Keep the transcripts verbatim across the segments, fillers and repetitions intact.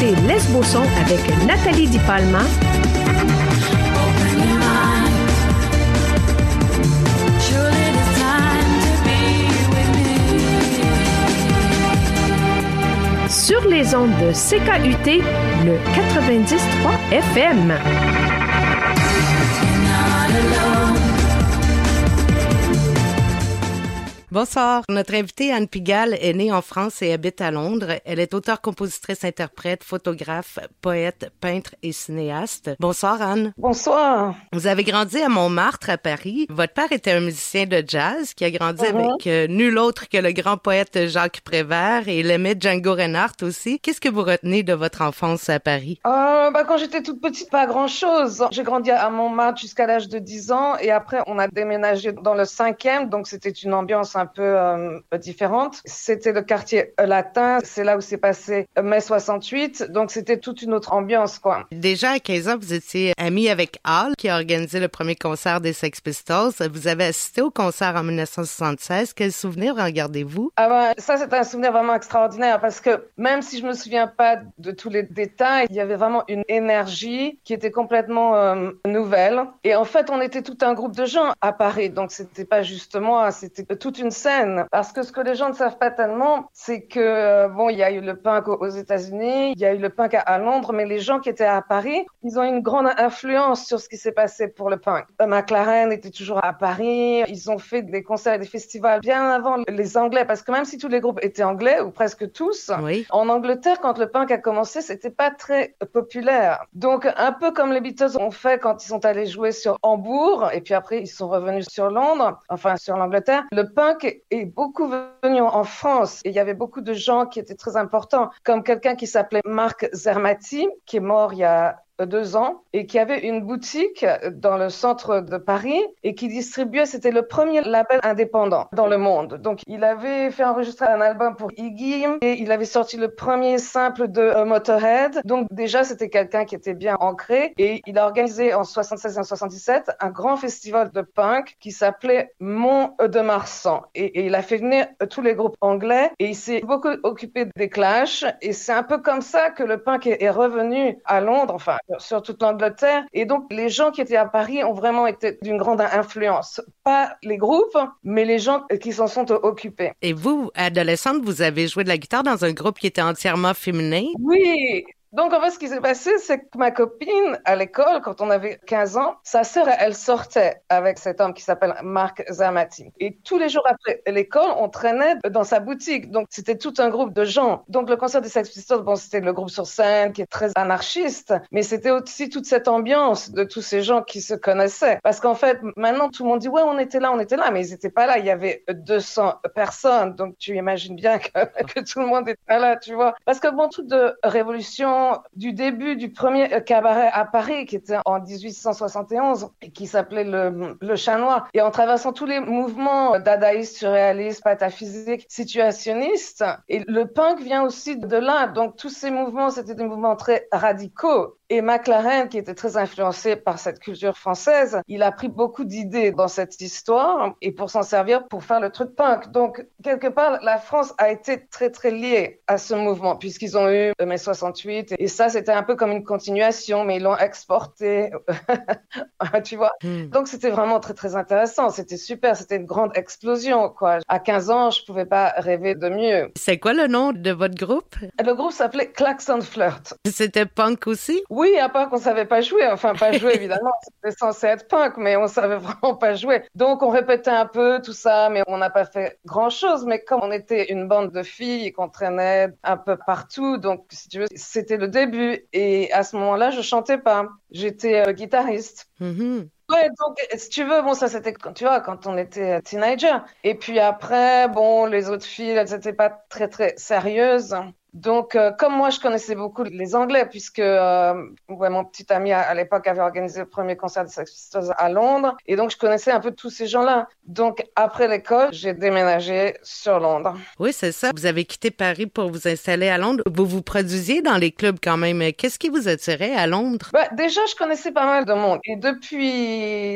écoutez Lesbo-son avec Nathalie Di Palma. Sur les ondes de C K U T, le quatre-vingt-dix point trois F M. Bonsoir. Notre invitée Anne Pigalle est née en France et habite à Londres. Elle est auteure, compositrice, interprète, photographe, poète, peintre et cinéaste. Bonsoir Anne. Bonsoir. Vous avez grandi à Montmartre, à Paris. Votre père était un musicien de jazz qui a grandi uh-huh. avec euh, nul autre que le grand poète Jacques Prévert et il aimait Django Reinhardt aussi. Qu'est-ce que vous retenez de votre enfance à Paris? Euh, bah, quand j'étais toute petite, pas grand-chose. J'ai grandi à Montmartre jusqu'à l'âge de dix ans et après on a déménagé dans le cinquième, donc c'était une ambiance un peu euh, différente. C'était le quartier latin, c'est là où s'est passé mai soixante-huit, donc c'était toute une autre ambiance, quoi. Déjà à quinze ans, vous étiez amie avec Hall, qui a organisé le premier concert des Sex Pistols. Vous avez assisté au concert en dix-neuf cent soixante-seize. Quel souvenir en gardez-vous? Ah ben, ça, c'est un souvenir vraiment extraordinaire parce que même si je me souviens pas de tous les détails, il y avait vraiment une énergie qui était complètement euh, nouvelle. Et en fait, on était tout un groupe de gens à Paris, donc c'était pas juste moi, c'était toute une scène. Parce que ce que les gens ne savent pas tellement, c'est que, bon, il y a eu le punk aux États-Unis, il y a eu le punk à Londres, mais les gens qui étaient à Paris, ils ont une grande influence sur ce qui s'est passé pour le punk. McLaren était toujours à Paris, ils ont fait des concerts et des festivals bien avant les Anglais, parce que même si tous les groupes étaient anglais, ou presque tous, oui. En Angleterre, quand le punk a commencé, c'était pas très populaire. Donc, un peu comme les Beatles ont fait quand ils sont allés jouer sur Hambourg, et puis après, ils sont revenus sur Londres, enfin, sur l'Angleterre, le punk est beaucoup venu en France et il y avait beaucoup de gens qui étaient très importants, comme quelqu'un qui s'appelait Marc Zermati, qui est mort il y a deux ans et qui avait une boutique dans le centre de Paris et qui distribuait, c'était le premier label indépendant dans le monde. Donc, il avait fait enregistrer un album pour Iggy et il avait sorti le premier simple de uh, Motorhead. Donc, déjà, c'était quelqu'un qui était bien ancré et il a organisé en soixante-seize et en soixante-dix-sept un grand festival de punk qui s'appelait Mont de Marsan et, et il a fait venir tous les groupes anglais et il s'est beaucoup occupé des Clash et c'est un peu comme ça que le punk est, est revenu à Londres, enfin, sur toute l'Angleterre. Et donc, les gens qui étaient à Paris ont vraiment été d'une grande influence. Pas les groupes, mais les gens qui s'en sont occupés. Et vous, adolescente, vous avez joué de la guitare dans un groupe qui était entièrement féminin? Oui. Donc, en fait, ce qui s'est passé, c'est que ma copine, à l'école, quand on avait quinze ans, sa sœur, elle sortait avec cet homme qui s'appelle Marc Zermati. Et tous les jours après l'école, on traînait dans sa boutique. Donc, c'était tout un groupe de gens. Donc, le concert des Sex Pistols, bon, c'était le groupe sur scène qui est très anarchiste, mais c'était aussi toute cette ambiance de tous ces gens qui se connaissaient. Parce qu'en fait, maintenant, tout le monde dit, ouais, on était là, on était là, mais ils n'étaient pas là. Il y avait deux cents personnes. Donc, tu imagines bien que, que tout le monde était là, tu vois. Parce que bon, truc de révolution, du début du premier cabaret à Paris qui était en dix-huit cent soixante et onze et qui s'appelait le, le Chat Noir et en traversant tous les mouvements dadaïstes, surréalistes, pataphysiques, situationnistes et le punk vient aussi de là, donc tous ces mouvements c'était des mouvements très radicaux. Et McLaren, qui était très influencé par cette culture française, il a pris beaucoup d'idées dans cette histoire et pour s'en servir pour faire le truc punk. Donc, quelque part, la France a été très, très liée à ce mouvement puisqu'ils ont eu mai soixante-huit et ça, c'était un peu comme une continuation, mais ils l'ont exporté, tu vois. Mm. Donc, c'était vraiment très, très intéressant. C'était super. C'était une grande explosion, quoi. À quinze ans, je pouvais pas rêver de mieux. C'est quoi le nom de votre groupe? Le groupe s'appelait Klaxon Flirt. C'était punk aussi? Oui, à part qu'on savait pas jouer. Enfin, pas jouer, évidemment. C'était censé être punk, mais on savait vraiment pas jouer. Donc, on répétait un peu tout ça, mais on n'a pas fait grand chose. Mais comme on était une bande de filles et qu'on traînait un peu partout, donc, si tu veux, c'était le début. Et à ce moment-là, je chantais pas. J'étais euh, guitariste. Mm-hmm. Ouais, donc, si tu veux, bon, ça, c'était, tu vois, quand on était teenager. Et puis après, bon, les autres filles, elles étaient pas très, très sérieuses. Donc, euh, comme moi, je connaissais beaucoup les Anglais, puisque euh, ouais, mon petit ami à, à l'époque avait organisé le premier concert des Sex Pistols à Londres, et donc je connaissais un peu tous ces gens-là. Donc, après l'école, j'ai déménagé sur Londres. Oui, c'est ça. Vous avez quitté Paris pour vous installer à Londres. Vous vous produisiez dans les clubs quand même. Qu'est-ce qui vous attirait à Londres? Bah, déjà, je connaissais pas mal de monde, et depuis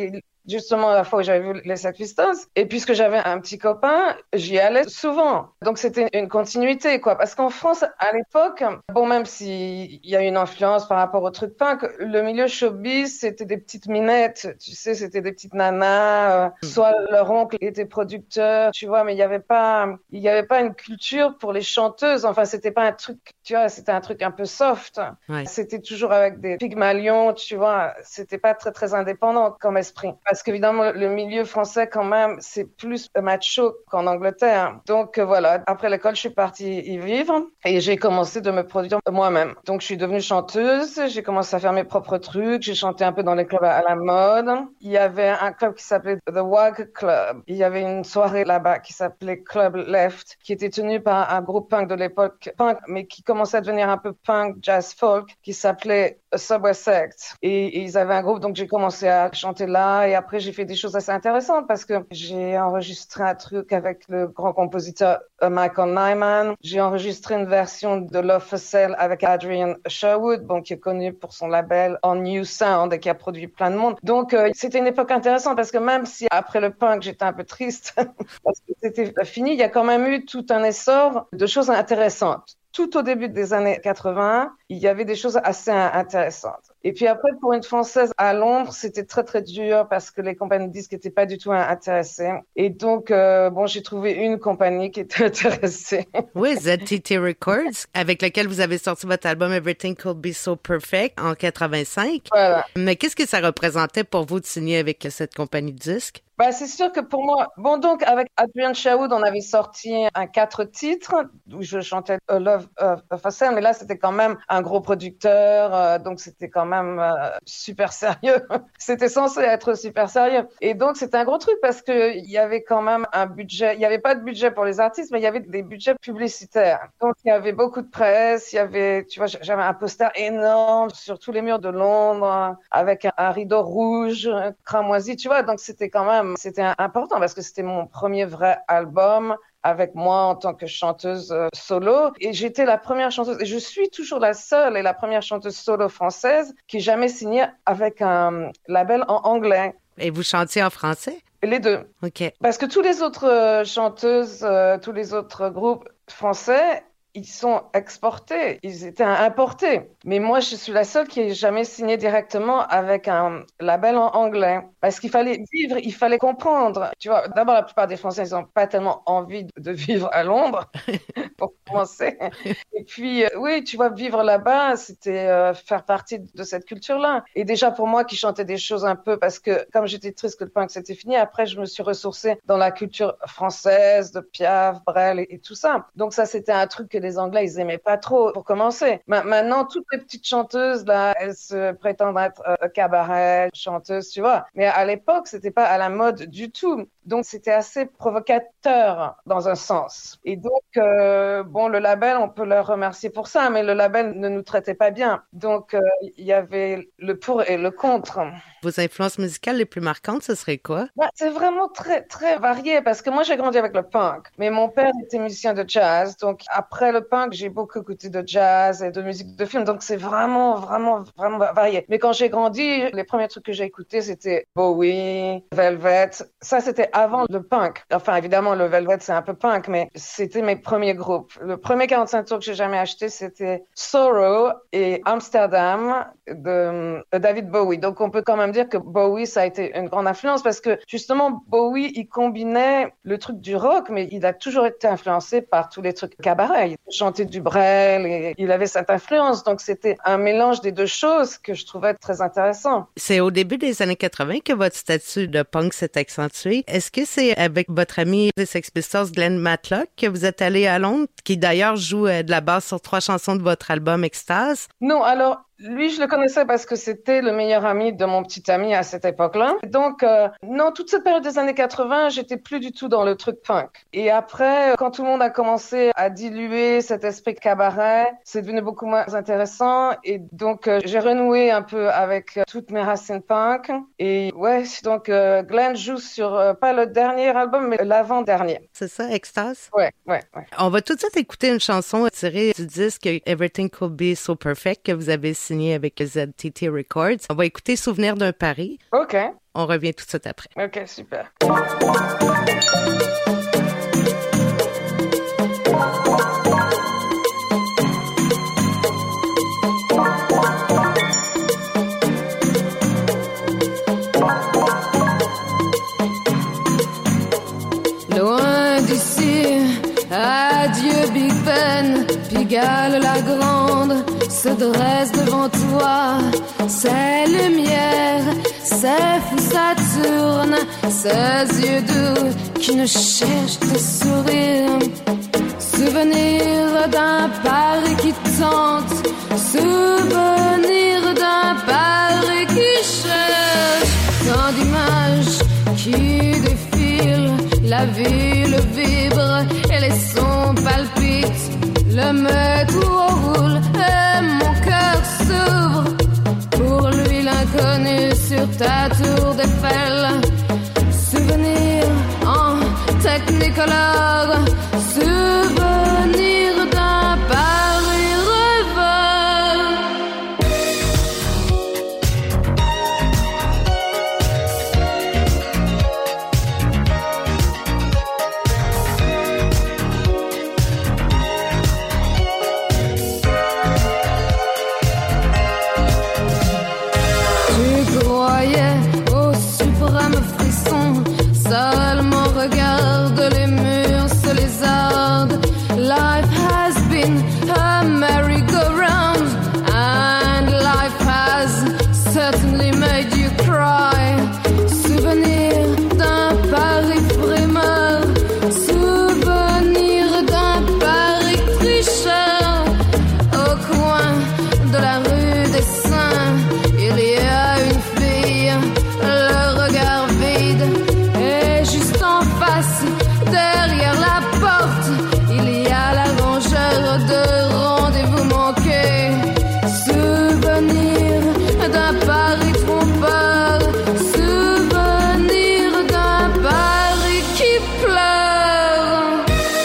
justement la fois où j'avais vu les Sex Pistols. Et puisque j'avais un petit copain, j'y allais souvent. Donc c'était une continuité, quoi. Parce qu'en France, à l'époque, bon, même s'il y a une influence par rapport au truc punk, le milieu showbiz, c'était des petites minettes, tu sais, c'était des petites nanas. Euh, soit leur oncle était producteur, tu vois, mais il y avait pas, il y avait pas une culture pour les chanteuses. Enfin, c'était pas un truc, tu vois, c'était un truc un peu soft. Ouais. C'était toujours avec des Pygmalions, tu vois. C'était pas très très indépendant comme esprit. Parce qu'évidemment, le milieu français quand même, c'est plus macho qu'en Angleterre. Donc euh, voilà. Après l'école, je suis partie y vivre et j'ai commencé de me produire moi-même. Donc je suis devenue chanteuse. J'ai commencé à faire mes propres trucs. J'ai chanté un peu dans les clubs à la mode. Il y avait un club qui s'appelait The Wag Club. Il y avait une soirée là-bas qui s'appelait Club Left, qui était tenue par un groupe punk de l'époque, punk, mais qui commençait à devenir un peu punk, jazz, folk, qui s'appelait Subway Sect. Et, et ils avaient un groupe, donc j'ai commencé à chanter là. Et après, j'ai fait des choses assez intéressantes parce que j'ai enregistré un truc avec le grand compositeur Michael Nyman. J'ai enregistré une version de Love for Sale avec Adrian Sherwood, bon, qui est connu pour son label On New Sound et qui a produit plein de monde. Donc, euh, c'était une époque intéressante parce que même si après le punk, j'étais un peu triste parce que c'était fini, il y a quand même eu tout un essor de choses intéressantes. Tout au début des années quatre-vingts, il y avait des choses assez intéressantes. Et puis après, pour une Française à Londres, c'était très, très dur parce que les compagnies de disques n'étaient pas du tout intéressées. Et donc, euh, bon, j'ai trouvé une compagnie qui était intéressée. Oui, Z T T Records, avec laquelle vous avez sorti votre album Everything Could Be So Perfect en quatre-vingt-cinq. Voilà. Mais qu'est-ce que ça représentait pour vous de signer avec cette compagnie de disques? Bah, c'est sûr que pour moi, bon, donc, avec Adrian Sherwood, on avait sorti un quatre titres où je chantais A Love of a Sale, mais là, c'était quand même un gros producteur, euh, donc c'était quand même euh, super sérieux. C'était censé être super sérieux. Et donc, c'était un gros truc parce que il y avait quand même un budget, il y avait pas de budget pour les artistes, mais il y avait des budgets publicitaires. Donc, il y avait beaucoup de presse, il y avait, tu vois, j'avais un poster énorme sur tous les murs de Londres avec un, un rideau rouge, cramoisi, tu vois, donc c'était quand même C'était important parce que c'était mon premier vrai album avec moi en tant que chanteuse euh, solo. Et j'étais la première chanteuse, et je suis toujours la seule et la première chanteuse solo française qui ait jamais signé avec un label en anglais. Et vous chantiez en français? Les deux. OK. Parce que tous les autres euh, chanteuses, euh, tous les autres groupes français, ils sont exportés, ils étaient importés. Mais moi, je suis la seule qui ait jamais signé directement avec un label en anglais. Parce qu'il fallait vivre, il fallait comprendre. Tu vois, d'abord, la plupart des Français, ils n'ont pas tellement envie de vivre à Londres, pour commencer. Et puis, euh, oui, tu vois, vivre là-bas, c'était euh, faire partie de cette culture-là. Et déjà, pour moi, qui chantais des choses un peu, parce que comme j'étais triste que le punk c'était fini, après, je me suis ressourcée dans la culture française, de Piaf, Brel et, et tout ça. Donc ça, c'était un truc que les Anglais, ils aimaient pas trop, pour commencer. Ma- maintenant, toutes les petites chanteuses, là, elles se prétendent être euh, cabaret, chanteuses, tu vois. Mais à l'époque, c'était pas à la mode du tout. Donc, c'était assez provocateur, dans un sens. Et donc, euh, bon, le label, on peut leur remercier pour ça, mais le label ne nous traitait pas bien. Donc, euh, il y avait le pour et le contre. Vos influences musicales les plus marquantes, ce serait quoi? Bah, c'est vraiment très, très varié parce que moi, j'ai grandi avec le punk. Mais mon père était musicien de jazz. Donc, après le punk, j'ai beaucoup écouté de jazz et de musique de film. Donc, c'est vraiment, vraiment, vraiment varié. Mais quand j'ai grandi, les premiers trucs que j'ai écoutés, c'était Bowie, Velvet. Ça, c'était avant le punk. Enfin, évidemment, le Velvet, c'est un peu punk, mais c'était mes premiers groupes. Le premier quarante-cinq tours que j'ai jamais acheté, c'était Sorrow et Amsterdam de, de David Bowie. Donc, on peut quand même dire que Bowie, ça a été une grande influence parce que justement, Bowie, il combinait le truc du rock, mais il a toujours été influencé par tous les trucs cabaret. Il chantait du Brel et il avait cette influence. Donc, c'était un mélange des deux choses que je trouvais très intéressant. C'est au début des années quatre-vingt que votre statut de punk s'est accentué. Est-ce que c'est avec votre ami des Sex Pistols, Glenn Matlock, que vous êtes allé à Londres, qui d'ailleurs joue de la basse sur trois chansons de votre album Extase? Non, alors, lui, je le connaissais parce que c'était le meilleur ami de mon petit ami à cette époque-là. Donc, euh, non, toute cette période des années quatre-vingt, j'étais plus du tout dans le truc punk. Et après, quand tout le monde a commencé à diluer cet esprit cabaret, c'est devenu beaucoup moins intéressant. Et donc, euh, j'ai renoué un peu avec euh, toutes mes racines punk. Et ouais, donc, euh, Glenn joue sur, euh, pas le dernier album, mais l'avant-dernier. C'est ça, Extase? Ouais, ouais, ouais. On va tout de suite écouter une chanson tirée du disque Everything Could Be So Perfect que vous avez signé signé avec Z T T Records. On va écouter Souvenir d'un Paris. OK. On revient tout de suite après. OK, super. Loin d'ici, adieu Big Ben, Pigalle la grande se dresse devant toi. Ses lumières, ses fous Saturne, ses yeux doux qui ne cherchent que sourire. Souvenir d'un Paris qui tente, souvenir d'un Paris qui cherche. Tant d'images qui défilent, la ville vibre et les sons palpitent. Le métro roule et mon cœur s'ouvre. Pour lui l'inconnu sur ta tour d'Eiffel. Souvenir en technicolore, souvenir d'un Paris rêveur. Tu croyais au suprême frisson, seulement regarde les murs se lézardent. Life has been a merry-go-round, and life has certainly made you cry. Souvenir d'un Paris frimeur, souvenir d'un Paris tricheur. Au coin de la rue des Saints, il y a une fille, le regard vide, et juste en face, derrière la porte, il y a la rangeur de rendez-vous manqués. Souvenir d'un Paris trompeur, souvenir d'un Paris qui pleure.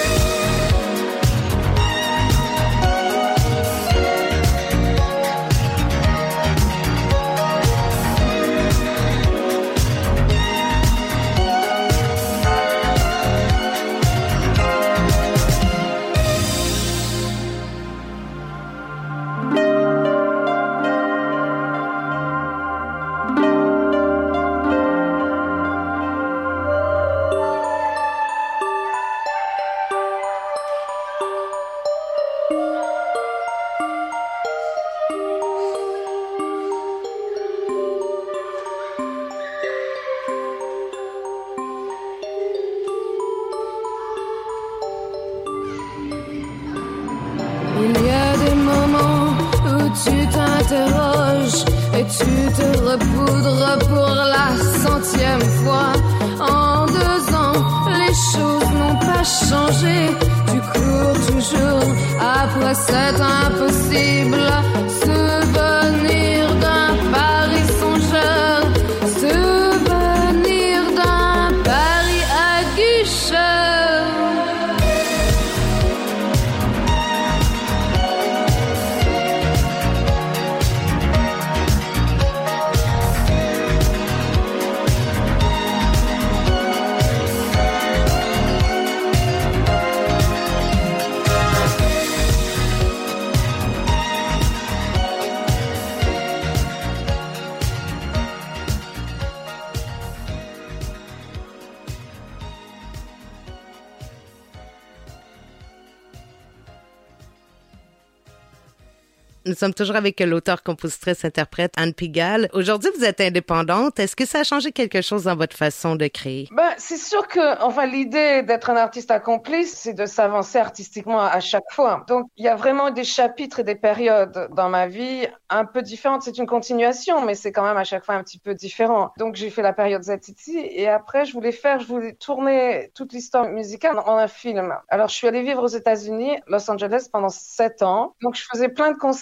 Il y a des moments où tu t'interroges et tu te repoudres pour la centième fois. En deux ans, les choses n'ont pas changé. Tu cours toujours après cet impossible. Souvenir d'un Paris songeur, souvenir d'un Paris aguicheur. Nous sommes toujours avec l'auteur-compositrice-interprète Anne Pigalle. Aujourd'hui, vous êtes indépendante. Est-ce que ça a changé quelque chose dans votre façon de créer? Ben, c'est sûr que, enfin, l'idée d'être un artiste accompli, c'est de s'avancer artistiquement à chaque fois. Donc, il y a vraiment des chapitres et des périodes dans ma vie un peu différentes. C'est une continuation, mais c'est quand même à chaque fois un petit peu différent. Donc, j'ai fait la période Z T T et après, je voulais faire, je voulais tourner toute l'histoire musicale en un film. Alors, je suis allée vivre aux États-Unis, Los Angeles, pendant sept ans. Donc, je faisais plein de concerts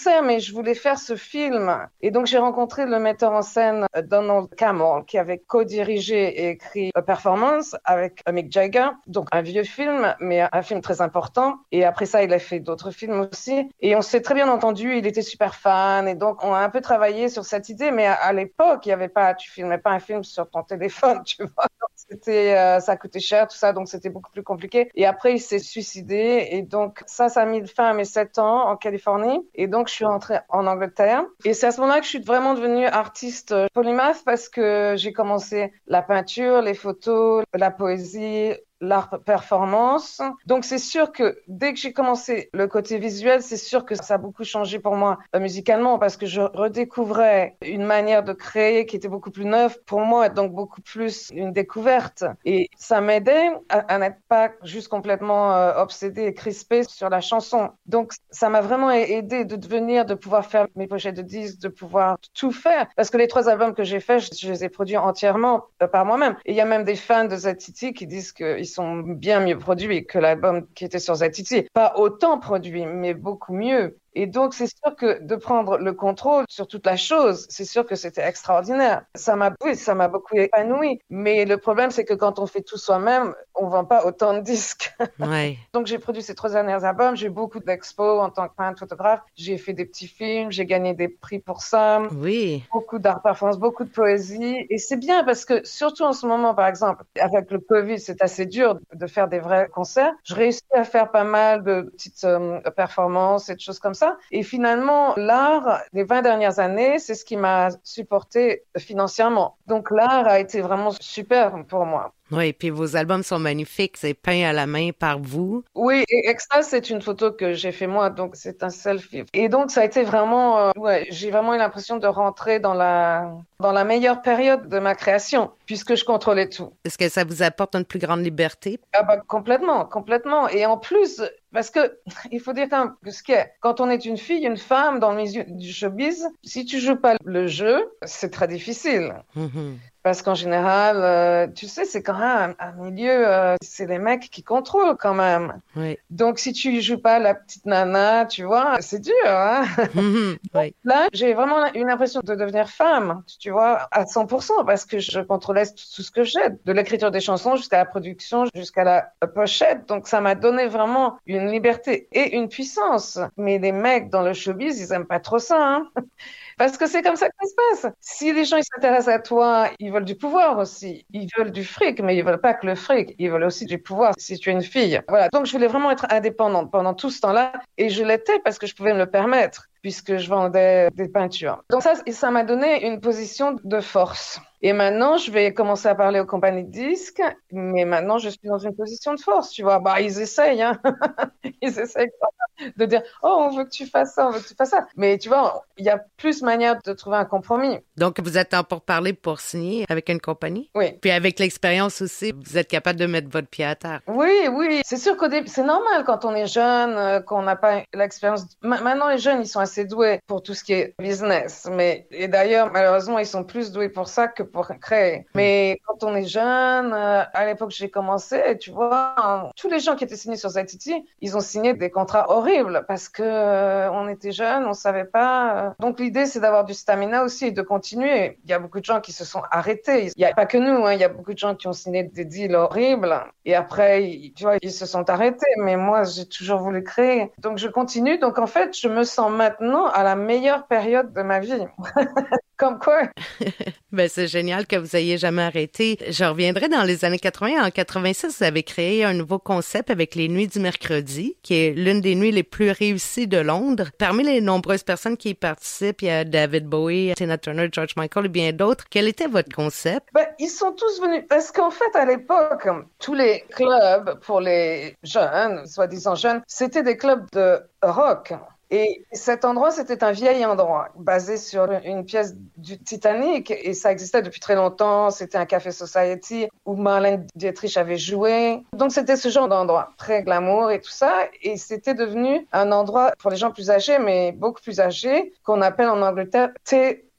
concert, mais je voulais faire ce film. Et donc, j'ai rencontré le metteur en scène Donald Cameron, qui avait co-dirigé et écrit A Performance avec Mick Jagger. Donc, un vieux film, mais un film très important. Et après ça, il a fait d'autres films aussi. Et on s'est très bien entendu. Il était super fan. Et donc, on a un peu travaillé sur cette idée. Mais à, à l'époque, il y avait pas, tu filmais pas un film sur ton téléphone, tu vois. Donc, c'était, euh, ça coûtait cher, tout ça. Donc, c'était beaucoup plus compliqué. Et après, il s'est suicidé. Et donc, ça, ça a mis fin à mes sept ans en Californie. Et donc, je suis rentrée en Angleterre. Et c'est à ce moment-là que je suis vraiment devenue artiste polymathe parce que j'ai commencé la peinture, les photos, la poésie, l'art performance. Donc, c'est sûr que dès que j'ai commencé le côté visuel, c'est sûr que ça a beaucoup changé pour moi euh, musicalement parce que je redécouvrais une manière de créer qui était beaucoup plus neuve pour moi, donc beaucoup plus une découverte. Et ça m'aidait à, à n'être pas juste complètement euh, obsédée et crispée sur la chanson. Donc, ça m'a vraiment aidé de devenir, de pouvoir faire mes pochettes de disques, de pouvoir tout faire. Parce que les trois albums que j'ai faits, je, je les ai produits entièrement euh, par moi-même. Et il y a même des fans de Z T T qui disent qu'ils sont bien mieux produits que l'album qui était sur Z T T. Pas autant produit, mais beaucoup mieux. Et donc, c'est sûr que de prendre le contrôle sur toute la chose, c'est sûr que c'était extraordinaire. Ça m'a, oui, ça m'a beaucoup épanoui. Mais le problème, c'est que quand on fait tout soi-même, on vend pas autant de disques. Ouais. Donc, j'ai produit ces trois derniers albums. J'ai eu beaucoup d'expos en tant que peintre, photographe. J'ai fait des petits films. J'ai gagné des prix pour ça. Oui. Beaucoup d'art performance, beaucoup de poésie. Et c'est bien parce que, surtout en ce moment, par exemple, avec le Covid, c'est assez dur de faire des vrais concerts. Je réussis à faire pas mal de petites euh, performances et de choses comme ça. Et finalement, l'art, les vingt dernières années, c'est ce qui m'a supporté financièrement. Donc, l'art a été vraiment super pour moi. Oui, puis vos albums sont magnifiques, c'est peint à la main par vous. Oui, et Extase, c'est une photo que j'ai fait moi, donc c'est un selfie. Et donc, ça a été vraiment, euh, ouais, j'ai vraiment eu l'impression de rentrer dans la, dans la meilleure période de ma création, puisque je contrôlais tout. Est-ce que ça vous apporte une plus grande liberté? Ah bah, complètement, complètement. Et en plus, parce que, il faut dire quand même que ce qu'est, quand on est une fille, une femme dans le milieu du showbiz, si tu joues pas le jeu, c'est très difficile. Mm-hmm. Parce qu'en général, euh, tu sais, c'est quand même un, un milieu, euh, c'est les mecs qui contrôlent quand même. Oui. Donc, si tu joues pas la petite nana, tu vois, c'est dur, hein. Mm-hmm. Oui. Là, j'ai vraiment eu l'impression de devenir femme, tu vois, à cent pour cent, parce que je contrôlais tout, tout ce que j'ai, de l'écriture des chansons jusqu'à la production, jusqu'à la pochette. Donc, ça m'a donné vraiment une liberté et une puissance. Mais les mecs dans le showbiz, ils aiment pas trop ça, hein. Parce que c'est comme ça que ça se passe. Si les gens ils s'intéressent à toi, ils veulent du pouvoir aussi. Ils veulent du fric, mais ils veulent pas que le fric. Ils veulent aussi du pouvoir si tu es une fille. Voilà. Donc, je voulais vraiment être indépendante pendant tout ce temps-là. Et je l'étais parce que je pouvais me le permettre, puisque je vendais des peintures. Donc ça, ça m'a donné une position de force. Et maintenant, je vais commencer à parler aux compagnies de disques, mais maintenant, je suis dans une position de force, tu vois. Bah, ils essayent, hein. Ils essayent de dire, oh, on veut que tu fasses ça, on veut que tu fasses ça. Mais tu vois, il y a plus manière de trouver un compromis. Donc, vous êtes en pourparlers pour signer avec une compagnie? Oui. Puis avec l'expérience aussi, vous êtes capable de mettre votre pied à terre? Oui, oui. C'est sûr qu'au début, c'est normal quand on est jeune, euh, qu'on n'a pas l'expérience. Ma- maintenant, les jeunes, ils sont assez doués pour tout ce qui est business. Mais, et d'ailleurs, malheureusement, ils sont plus doués pour ça que pour créer. Mais quand on est jeune, euh, à l'époque, j'ai commencé, tu vois, hein, tous les gens qui étaient signés sur Z T T, ils ont signé des contrats horribles parce que euh, on était jeunes, on savait pas. euh. Donc, l'idée, c'est d'avoir du stamina aussi et de continuer. Il y a beaucoup de gens qui se sont arrêtés. Il y a pas que nous, hein, il y a beaucoup de gens qui ont signé des deals horribles et après, ils, tu vois, ils se sont arrêtés. Mais moi, j'ai toujours voulu créer. Donc, je continue. Donc, en fait, je me sens maintenant à la meilleure période de ma vie. Comme quoi? Ben, c'est génial que vous ayez jamais arrêté. Je reviendrai dans les années quatre-vingts. En quatre-vingt-six, vous avez créé un nouveau concept avec les Nuits du mercredi, qui est l'une des nuits les plus réussies de Londres. Parmi les nombreuses personnes qui y participent, il y a David Bowie, Tina Turner, George Michael et bien d'autres. Quel était votre concept? Ben, ils sont tous venus, parce qu'en fait, à l'époque, tous les clubs pour les jeunes, soi-disant jeunes, c'était des clubs de rock. Et cet endroit, c'était un vieil endroit basé sur une pièce du Titanic et ça existait depuis très longtemps. C'était un café society où Marlène Dietrich avait joué. Donc, c'était ce genre d'endroit, très glamour et tout ça. Et c'était devenu un endroit pour les gens plus âgés, mais beaucoup plus âgés, qu'on appelle en Angleterre Tea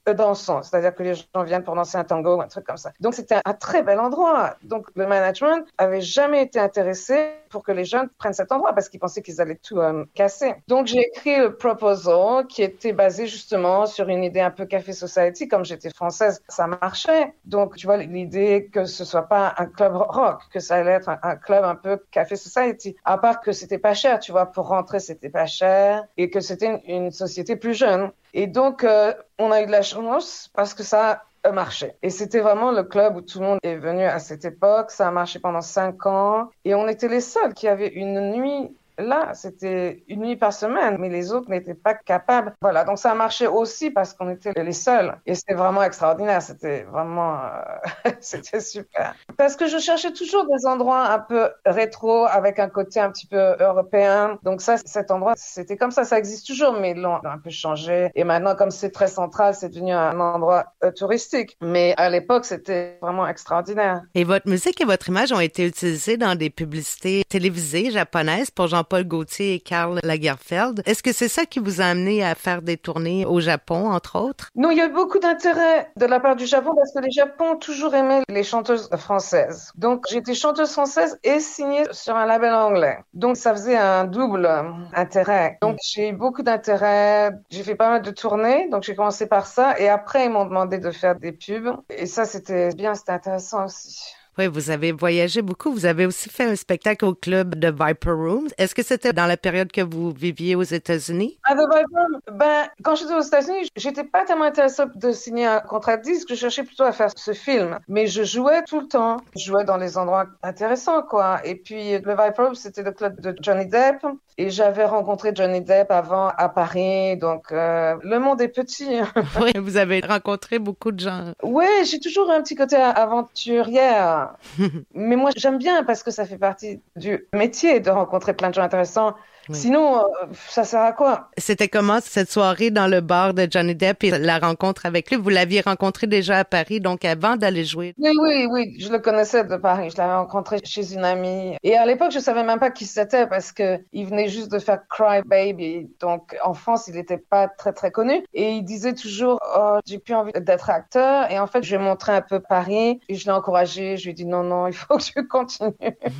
dansant, c'est-à-dire que les gens viennent pour danser un tango ou un truc comme ça. Donc c'était un très bel endroit. Donc le management avait jamais été intéressé pour que les jeunes prennent cet endroit parce qu'ils pensaient qu'ils allaient tout euh, casser. Donc j'ai écrit le proposal qui était basé justement sur une idée un peu Café Society. Comme j'étais française, ça marchait. Donc tu vois l'idée que ce soit pas un club rock, que ça allait être un, un club un peu Café Society. À part que c'était pas cher, tu vois, pour rentrer c'était pas cher et que c'était une, une société plus jeune. Et donc euh, on a eu de la chance parce que ça a marché. Et c'était vraiment le club où tout le monde est venu à cette époque. Ça a marché pendant cinq ans. Et on était les seuls qui avaient une nuit là. C'était une nuit par semaine, mais les autres n'étaient pas capables. Voilà, donc ça a marché aussi parce qu'on était les seuls. Et c'était vraiment extraordinaire. C'était vraiment... Euh, c'était super. Parce que je cherchais toujours des endroits un peu rétro, avec un côté un petit peu européen. Donc ça, cet endroit, c'était comme ça. Ça existe toujours, mais ils l'ont un peu changé. Et maintenant, comme c'est très central, c'est devenu un endroit euh, touristique. Mais à l'époque, c'était vraiment extraordinaire. Et votre musique et votre image ont été utilisées dans des publicités télévisées japonaises pour Jean-Paul Gaultier et Karl Lagerfeld. Est-ce que c'est ça qui vous a amené à faire des tournées au Japon, entre autres? Non, il y a eu beaucoup d'intérêt de la part du Japon parce que les Japon ont toujours aimé les chanteuses françaises. Donc, j'étais chanteuse française et signée sur un label anglais. Donc, ça faisait un double intérêt. Donc, j'ai eu beaucoup d'intérêt. J'ai fait pas mal de tournées. Donc, j'ai commencé par ça. Et après, ils m'ont demandé de faire des pubs. Et ça, c'était bien, c'était intéressant aussi. Oui, vous avez voyagé beaucoup. Vous avez aussi fait un spectacle au club de Viper Room. Est-ce que c'était dans la période que vous viviez aux États-Unis? À The Viper Room, ben, quand j'étais aux États-Unis, j'étais pas tellement intéressée de signer un contrat de disque. Je cherchais plutôt à faire ce film. Mais je jouais tout le temps. Je jouais dans les endroits intéressants, quoi. Et puis, le Viper Room, c'était le club de Johnny Depp. Et j'avais rencontré Johnny Depp avant à Paris. Donc, euh, le monde est petit. Oui, vous avez rencontré beaucoup de gens. Oui, j'ai toujours un petit côté aventurière. Mais moi, j'aime bien parce que ça fait partie du métier de rencontrer plein de gens intéressants. Oui. Sinon, euh, ça sert à quoi? C'était comment cette soirée dans le bar de Johnny Depp et la rencontre avec lui? Vous l'aviez rencontré déjà à Paris, donc avant d'aller jouer? Oui, oui, oui. Je le connaissais de Paris. Je l'avais rencontré chez une amie. Et à l'époque, je savais même pas qui c'était parce que il venait juste de faire Cry Baby. Donc, en France, il était pas très, très connu. Et il disait toujours, oh, j'ai plus envie d'être acteur. Et en fait, je lui ai montré un peu Paris et je l'ai encouragé. Je lui ai dit, non, non, il faut que tu continues.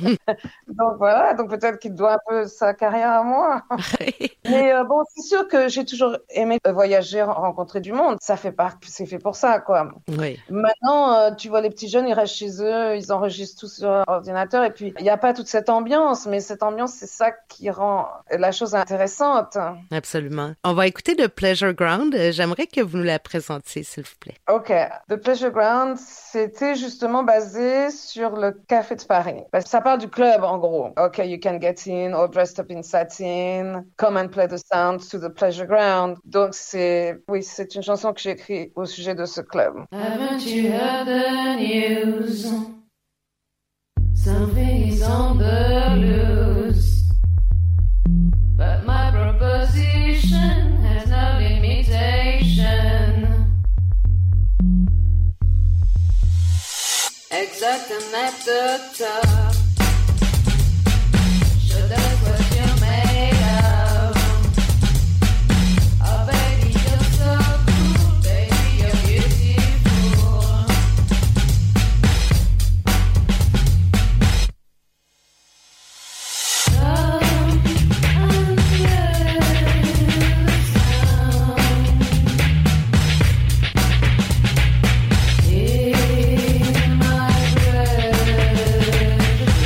Donc, voilà. Donc, peut-être qu'il doit un peu sa carrière à moi. Mais euh, bon, c'est sûr que j'ai toujours aimé voyager, rencontrer du monde. Ça fait part, c'est fait pour ça, quoi. Oui. Maintenant, euh, tu vois, les petits jeunes, ils restent chez eux, ils enregistrent tout sur leur ordinateur et puis il n'y a pas toute cette ambiance, mais cette ambiance, c'est ça qui rend la chose intéressante. Absolument. On va écouter The Pleasure Ground. J'aimerais que vous nous la présentiez, s'il vous plaît. OK. The Pleasure Ground, c'était justement basé sur le Café de Paris. Parce que ça parle du club, en gros. OK, you can get in, all dressed up in satin, come and play the sounds to the pleasure ground. Donc, c'est, oui, c'est une chanson que j'ai écrite au sujet de ce club. Haven't you heard the news? Something is on the loose. But my proposition has no limitation. Exact at the top. Show us what you're made of. Oh baby, you're so cool. Baby, you're beautiful. Come and hear the sound. In my breath.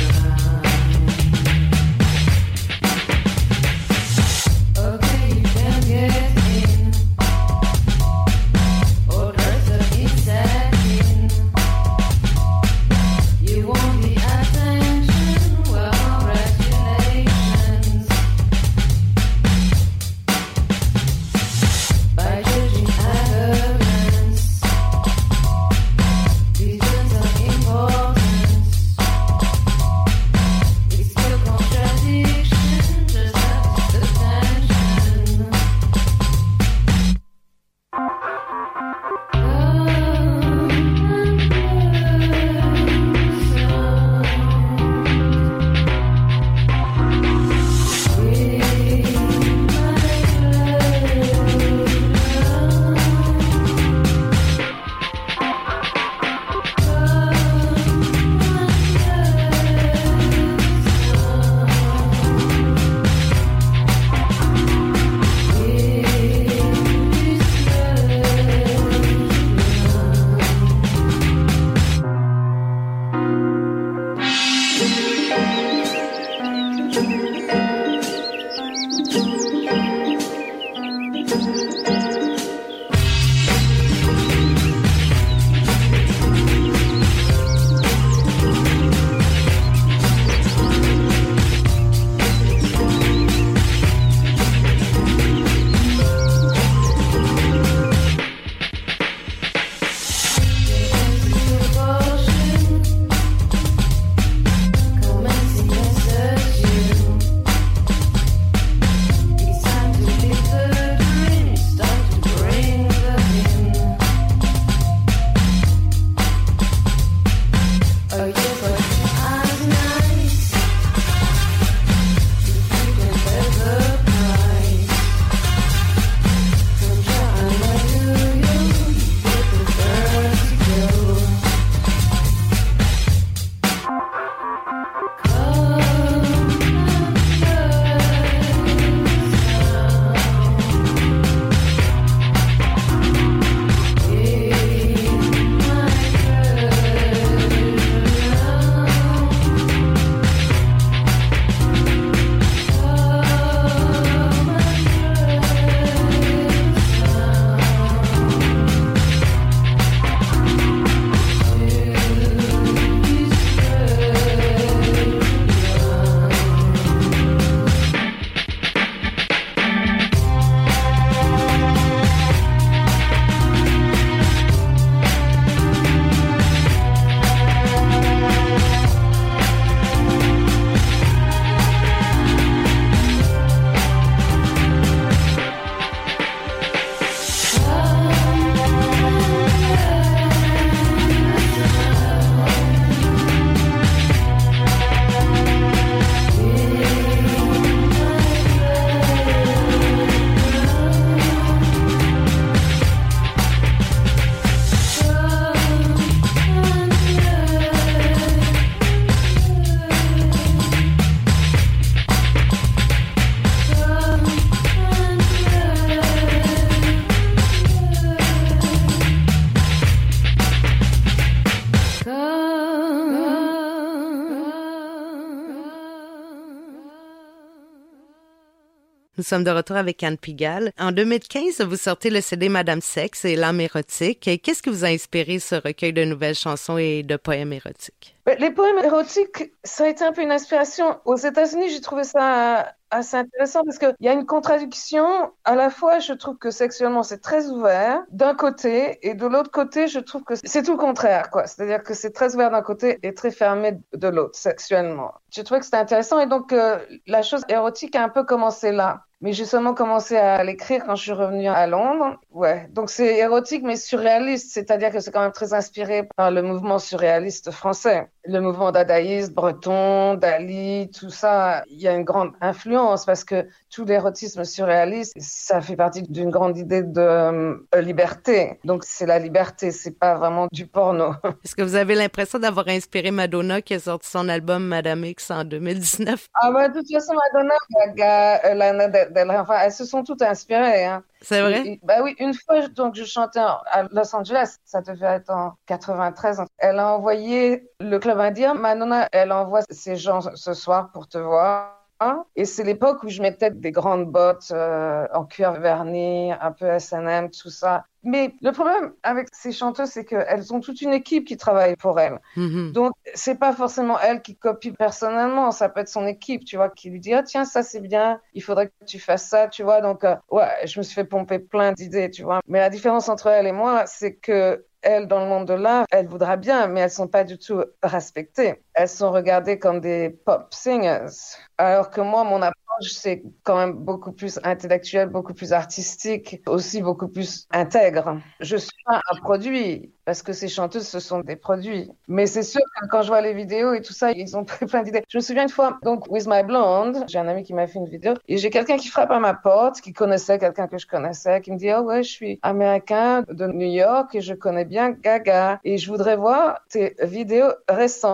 Nous sommes de retour avec Anne Pigalle. En deux mille quinze, vous sortez le C D Madame Sexe et l'âme érotique. Et qu'est-ce qui vous a inspiré ce recueil de nouvelles chansons et de poèmes érotiques? Les poèmes érotiques, ça a été un peu une inspiration. Aux États-Unis, j'ai trouvé ça assez intéressant parce qu'il y a une contradiction. À la fois, je trouve que sexuellement, c'est très ouvert d'un côté, et de l'autre côté, je trouve que c'est tout le contraire, quoi. C'est-à-dire que c'est très ouvert d'un côté et très fermé de l'autre, sexuellement. J'ai trouvé que c'était intéressant, et donc euh, la chose érotique a un peu commencé là. Mais j'ai seulement commencé à l'écrire quand je suis revenue à Londres. Ouais, donc c'est érotique mais surréaliste, c'est-à-dire que c'est quand même très inspiré par le mouvement surréaliste français. Le mouvement dadaïste, breton, Dali, tout ça, il y a une grande influence parce que tout l'érotisme surréaliste, ça fait partie d'une grande idée de euh, liberté. Donc c'est la liberté, c'est pas vraiment du porno. Est-ce que vous avez l'impression d'avoir inspiré Madonna qui a sorti son album Madame X en deux mille dix-neuf? Ah bah de toute façon, Madonna, Gaga, Lana Del Rey, enfin, elles se sont toutes inspirées. Hein. C'est vrai? Et, et, bah oui, une fois, donc je chantais à Los Angeles, ça devait être en quatre-vingt-treize. Elle a envoyé le club indien. Madonna, elle envoie ces gens ce soir pour te voir. Et c'est l'époque où je mettais des grandes bottes euh, en cuir verni, un peu S and M, tout ça. Mais le problème avec ces chanteuses, c'est qu'elles ont toute une équipe qui travaille pour elles. Mm-hmm. Donc, c'est pas forcément elle qui copie personnellement, ça peut être son équipe, tu vois, qui lui dit « Ah, tiens, ça c'est bien, il faudrait que tu fasses ça », tu vois. Donc, euh, ouais, je me suis fait pomper plein d'idées, tu vois. Mais la différence entre elle et moi, c'est que elles, dans le monde de l'art, elles voudraient bien, mais elles sont pas du tout respectées. Elles sont regardées comme des pop singers. Alors que moi, mon approche, c'est quand même beaucoup plus intellectuel, beaucoup plus artistique, aussi beaucoup plus intègre. Je suis pas un produit, parce que ces chanteuses, ce sont des produits. Mais c'est sûr que quand je vois les vidéos et tout ça, ils ont pris plein d'idées. Je me souviens une fois, donc, With My Blonde, j'ai un ami qui m'a fait une vidéo, et j'ai quelqu'un qui frappe à ma porte, qui connaissait quelqu'un que je connaissais, qui me dit « Oh ouais, je suis américain de New York et je connais bien Gaga. Et je voudrais voir tes vidéos récentes. »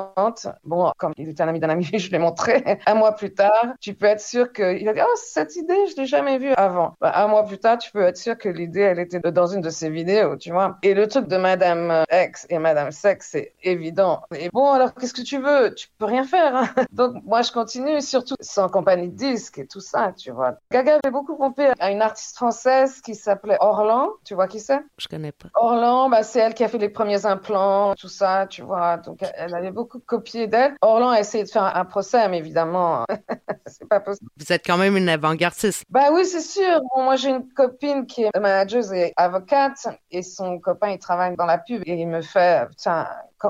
Bon, comme il était un ami d'un ami, je l'ai montré. Un mois plus tard, tu peux être sûr qu'il a dit « Oh, cette idée, je l'ai jamais vue avant. » Un mois plus tard, tu peux être sûr que l'idée, elle était dans une de ses vidéos, tu vois. Et le truc de Madame Madame X et Madame Sex, c'est évident. Et bon, alors qu'est-ce que tu veux? Tu peux rien faire. Hein. Donc moi, je continue, surtout sans compagnie de disques et tout ça, tu vois. Gaga avait beaucoup pompé à une artiste française qui s'appelait Orlan. Tu vois qui c'est? Je connais pas. Orlan, bah, c'est elle qui a fait les premiers implants, tout ça, tu vois. Donc elle avait beaucoup copié d'elle. Orlan a essayé de faire un procès, mais évidemment, c'est pas possible. Vous êtes quand même une avant-gardiste. Bah oui, c'est sûr. Bon, moi, j'ai une copine qui est manageuse et avocate et son copain, il travaille dans la pub et il me fait, putain,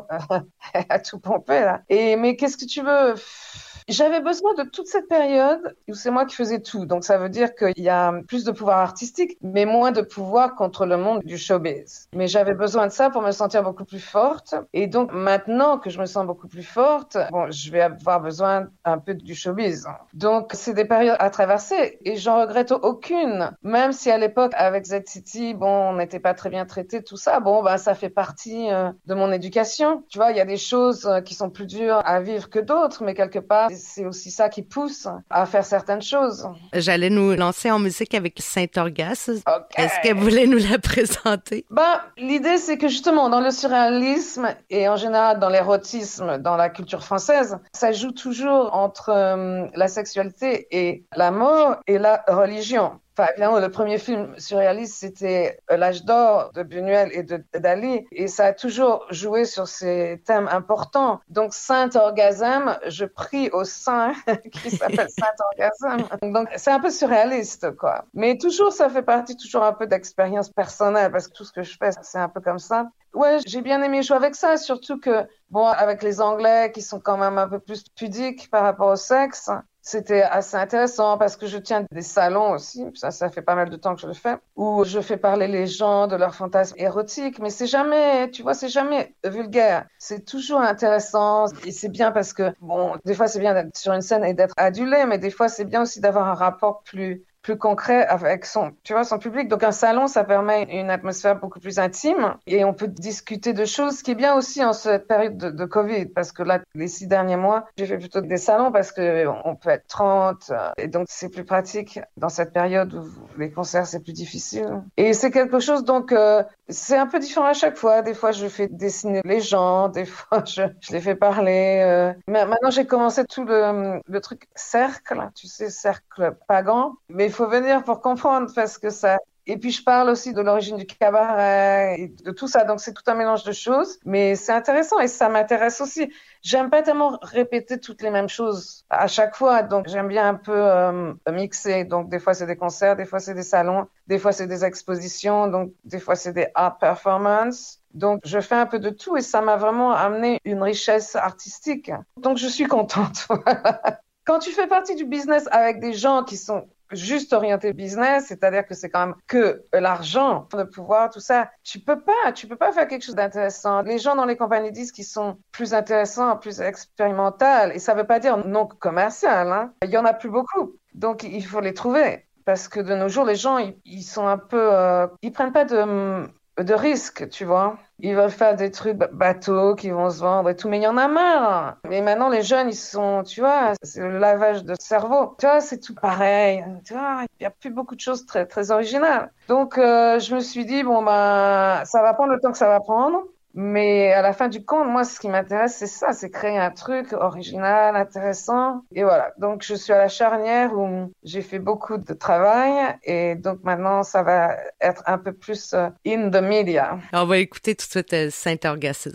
à tout pomper, là. Et, mais qu'est-ce que tu veux? J'avais besoin de toute cette période où c'est moi qui faisais tout. Donc, ça veut dire qu'il y a plus de pouvoir artistique, mais moins de pouvoir contre le monde du showbiz. Mais j'avais besoin de ça pour me sentir beaucoup plus forte. Et donc, maintenant que je me sens beaucoup plus forte, bon, je vais avoir besoin un peu du showbiz. Donc, c'est des périodes à traverser et j'en regrette aucune. Même si à l'époque, avec Z City, bon, on n'était pas très bien traités, tout ça, bon, ben, ça fait partie euh, de mon éducation. Tu vois, il y a des choses euh, qui sont plus dures à vivre que d'autres, mais quelque part, c'est aussi ça qui pousse à faire certaines choses. J'allais nous lancer en musique avec Saint-Orgasme. Okay. Est-ce que vous voulez nous la présenter? Ben, l'idée, c'est que justement, dans le surréalisme et en général dans l'érotisme, dans la culture française, ça joue toujours entre euh, la sexualité et la mort et la religion. Enfin, évidemment, le premier film surréaliste, c'était L'âge d'or de Buñuel et de Dali, et ça a toujours joué sur ces thèmes importants. Donc, Saint-Orgasme, je prie au saint qui s'appelle Saint-Orgasme. Donc, c'est un peu surréaliste, quoi. Mais toujours, ça fait partie toujours un peu d'expérience personnelle, parce que tout ce que je fais, c'est un peu comme ça. Ouais, j'ai bien aimé jouer avec ça, surtout que, bon, avec les Anglais qui sont quand même un peu plus pudiques par rapport au sexe, c'était assez intéressant parce que je tiens des salons aussi, ça, ça fait pas mal de temps que je le fais, où je fais parler les gens de leurs fantasmes érotiques, mais c'est jamais, tu vois, c'est jamais vulgaire. C'est toujours intéressant et c'est bien parce que, bon, des fois c'est bien d'être sur une scène et d'être adulé, mais des fois c'est bien aussi d'avoir un rapport plus plus concret avec son, tu vois, son public. Donc un salon, ça permet une atmosphère beaucoup plus intime et on peut discuter de choses, ce qui est bien aussi en cette période de, de Covid, parce que là, les six derniers mois, j'ai fait plutôt des salons parce que on peut être trente et donc c'est plus pratique dans cette période où les concerts, c'est plus difficile. Et c'est quelque chose, donc, euh, c'est un peu différent à chaque fois. Des fois, je fais dessiner les gens, des fois, je, je les fais parler. Euh. Mais maintenant, j'ai commencé tout le, le truc cercle, tu sais, cercle pagan. Mais il faut venir pour comprendre parce que ça... Et puis, je parle aussi de l'origine du cabaret et de tout ça. Donc, c'est tout un mélange de choses. Mais c'est intéressant et ça m'intéresse aussi. J'aime pas tellement répéter toutes les mêmes choses à chaque fois. Donc, j'aime bien un peu euh, mixer. Donc, des fois, c'est des concerts, des fois, c'est des salons, des fois, c'est des expositions, donc des fois, c'est des art performances. Donc, je fais un peu de tout et ça m'a vraiment amené une richesse artistique. Donc, je suis contente. Quand tu fais partie du business avec des gens qui sont juste orienté business, c'est-à-dire que c'est quand même que l'argent, le pouvoir, tout ça. Tu peux pas, tu peux pas faire quelque chose d'intéressant. Les gens dans les compagnies disent qu'ils sont plus intéressants, plus expérimentaux, et ça veut pas dire non commercial, hein. Il y en a plus beaucoup. Donc, il faut les trouver. Parce que de nos jours, les gens, ils, ils sont un peu, euh, ils prennent pas de, de risques, tu vois. Ils veulent faire des trucs bateaux qui vont se vendre et tout, mais il y en a marre. Mais maintenant, les jeunes, ils sont, tu vois, c'est le lavage de cerveau. Tu vois, c'est tout pareil. Tu vois, il n'y a plus beaucoup de choses très, très originales. Donc, euh, je me suis dit, bon, ben, ça va prendre le temps que ça va prendre. Mais à la fin du compte, moi, ce qui m'intéresse, c'est ça, c'est créer un truc original, intéressant. Et voilà. Donc, je suis à la charnière où j'ai fait beaucoup de travail. Et donc, maintenant, ça va être un peu plus uh, in the media. On va écouter tout de suite uh, Saint-Orgasme.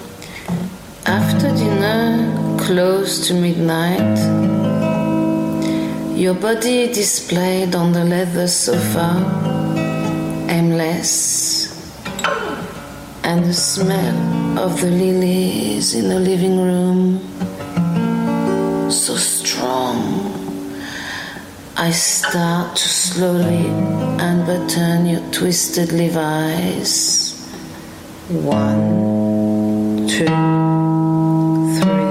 After dinner, close to midnight, your body displayed on the leather sofa, aimless. And the smell of the lilies in the living room, so strong. I start to slowly unbutton your twisted Levi's. One, two, three.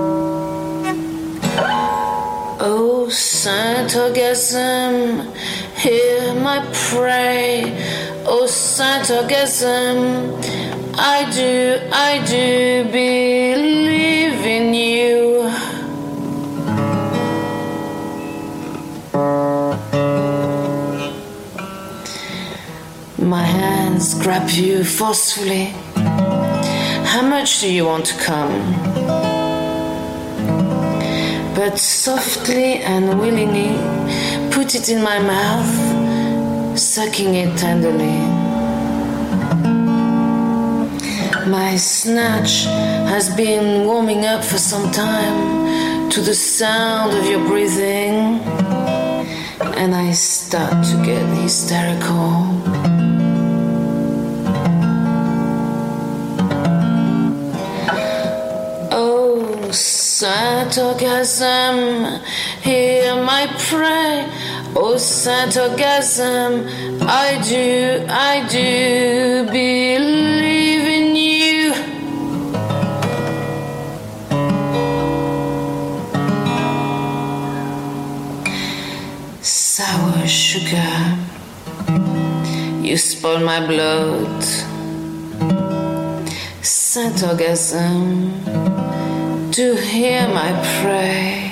Oh, Saint-Orgasme, hear my prayer. Oh, Saint-Orgasme, I do, I do believe in you. My hands grab you forcefully. how much do you want to come? But softly and willingly put it in my mouth, sucking it tenderly. My snatch has been warming up for some time to the sound of your breathing, and I start to get hysterical. Oh, Saint Orgasm, hear my prayer. Oh, Saint Orgasm, I do, I do believe in you. Sour sugar, you spoil my blood. Saint Orgasm, do hear my prayer.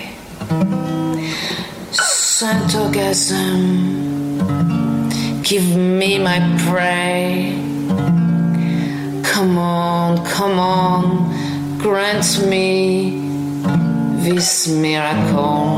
Saint Orgasm, give me my prey. Come on, come on, grant me this miracle.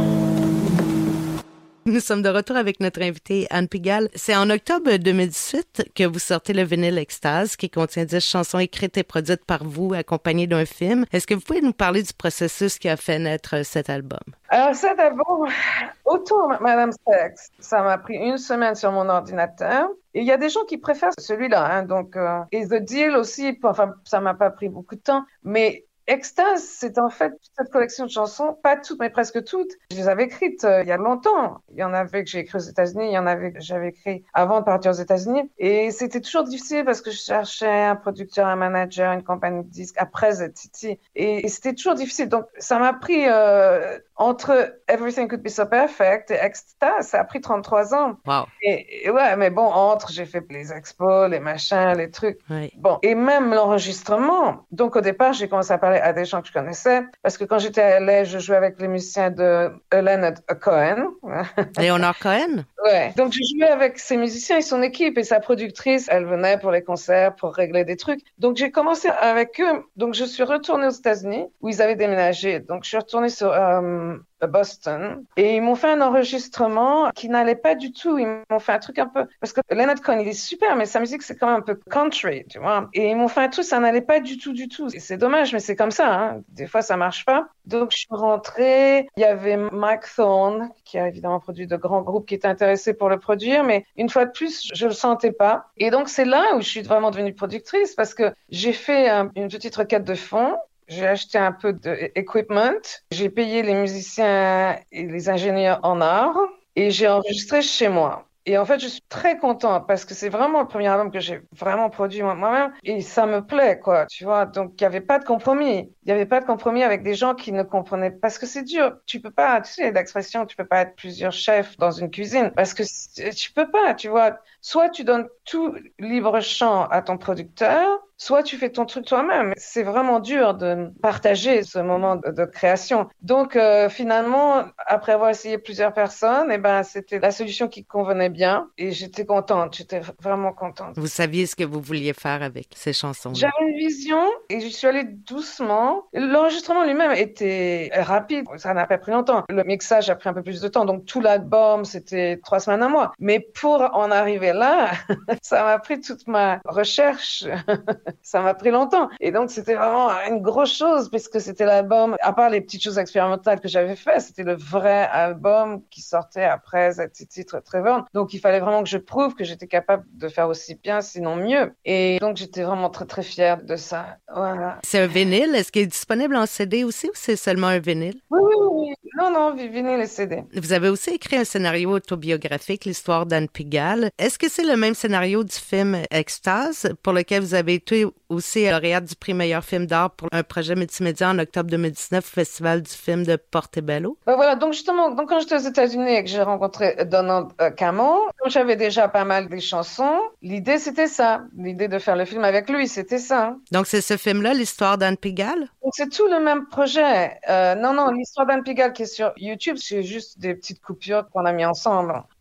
Nous sommes de retour avec notre invitée Anne Pigalle. C'est en octobre deux mille dix-huit que vous sortez le vinyle Extase, qui contient dix chansons écrites et produites par vous, accompagnées d'un film. Est-ce que vous pouvez nous parler du processus qui a fait naître cet album? Alors, cet album, autour de Madame Sex, ça m'a pris une semaine sur mon ordinateur. Et il y a des gens qui préfèrent celui-là, hein, donc, euh, et The Deal aussi, enfin, ça m'a pas pris beaucoup de temps, mais Extase, c'est en fait cette collection de chansons, pas toutes, mais presque toutes. Je les avais écrites euh, il y a longtemps. Il y en avait que j'ai écrit aux États-Unis, il y en avait que j'avais écrit avant de partir aux États-Unis. Et c'était toujours difficile parce que je cherchais un producteur, un manager, une compagnie de disques après Z T T. Et, et c'était toujours difficile. Donc, ça m'a pris euh, entre Everything Could Be So Perfect et Extase, ça a pris trente-trois ans. Wow. Et, et ouais, mais bon, entre, j'ai fait les expos, les machins, les trucs. Oui. Bon, et même l'enregistrement. Donc, au départ, j'ai commencé à parler à des gens que je connaissais, parce que quand j'étais à L A, je jouais avec les musiciens de Leonard Cohen. Leonard Cohen? Ouais. Donc, je jouais avec ses musiciens et son équipe, et sa productrice, elle venait pour les concerts, pour régler des trucs. Donc, j'ai commencé avec eux. Donc, je suis retournée aux États-Unis, où ils avaient déménagé. Donc, je suis retournée sur euh, Boston, et ils m'ont fait un enregistrement qui n'allait pas du tout. Ils m'ont fait un truc un peu, parce que Leonard Cohen, il est super, mais sa musique, c'est quand même un peu country, tu vois. Et ils m'ont fait un truc, ça n'allait pas du tout, du tout. Et c'est dommage, mais c'est comme ça, hein. Des fois, ça marche pas. Donc, je suis rentrée. Il y avait Mike Thorne, qui a évidemment produit de grands groupes, qui était intéressé pour le produire, mais une fois de plus, je le sentais pas. Et donc, c'est là où je suis vraiment devenue productrice, parce que j'ai fait un, une petite requête de fonds. J'ai acheté un peu d'équipement, j'ai payé les musiciens et les ingénieurs en art et j'ai enregistré chez moi. Et en fait, je suis très contente parce que c'est vraiment le premier album que j'ai vraiment produit moi-même et ça me plaît, quoi, tu vois. Donc, il n'y avait pas de compromis. Il n'y avait pas de compromis avec des gens qui ne comprenaient pas. Parce que c'est dur. Tu peux pas, tu sais, l'expression, tu peux pas être plusieurs chefs dans une cuisine. Parce que tu peux pas, tu vois. Soit tu donnes tout libre champ à ton producteur, soit tu fais ton truc toi-même. C'est vraiment dur de partager ce moment de, de création. Donc, euh, finalement, après avoir essayé plusieurs personnes, eh ben, c'était la solution qui convenait bien. Et j'étais contente. J'étais vraiment contente. Vous saviez ce que vous vouliez faire avec ces chansons-là? J'avais une vision et je suis allée doucement. L'enregistrement lui-même était rapide. Ça n'a pas pris longtemps. Le mixage a pris un peu plus de temps. Donc, tout l'album, c'était trois semaines, un mois. Mais pour en arriver là, ça m'a pris toute ma recherche. Ça m'a pris longtemps. Et donc, c'était vraiment une grosse chose puisque c'était l'album, à part les petites choses expérimentales que j'avais fait, c'était le vrai album qui sortait après ces titres Trevor. Donc, il fallait vraiment que je prouve que j'étais capable de faire aussi bien, sinon mieux. Et donc, j'étais vraiment très, très fière de ça. Voilà. C'est un vinyle. Est-ce qu'il est disponible en C D aussi ou c'est seulement un vinyle? Oui, oui, oui. Non, non, vinyle et C D. Vous avez aussi écrit un scénario autobiographique, l'histoire d'Anne Pigalle. Est-ce que c'est le même scénario du film Extase, pour lequel vous avez été aussi lauréate du prix meilleur film d'art pour un projet multimédia en octobre deux mille dix-neuf au Festival du film de Portobello? Ben voilà, donc justement, donc quand j'étais aux États-Unis et que j'ai rencontré Donald euh, Cameron, comme j'avais déjà pas mal des chansons, l'idée c'était ça, l'idée de faire le film avec lui, c'était ça. Donc c'est ce film-là, l'histoire d'Anne Pigalle? Donc c'est tout le même projet. Euh, non, non, l'histoire d'Anne Pigalle qui est sur YouTube, c'est juste des petites coupures qu'on a mis ensemble.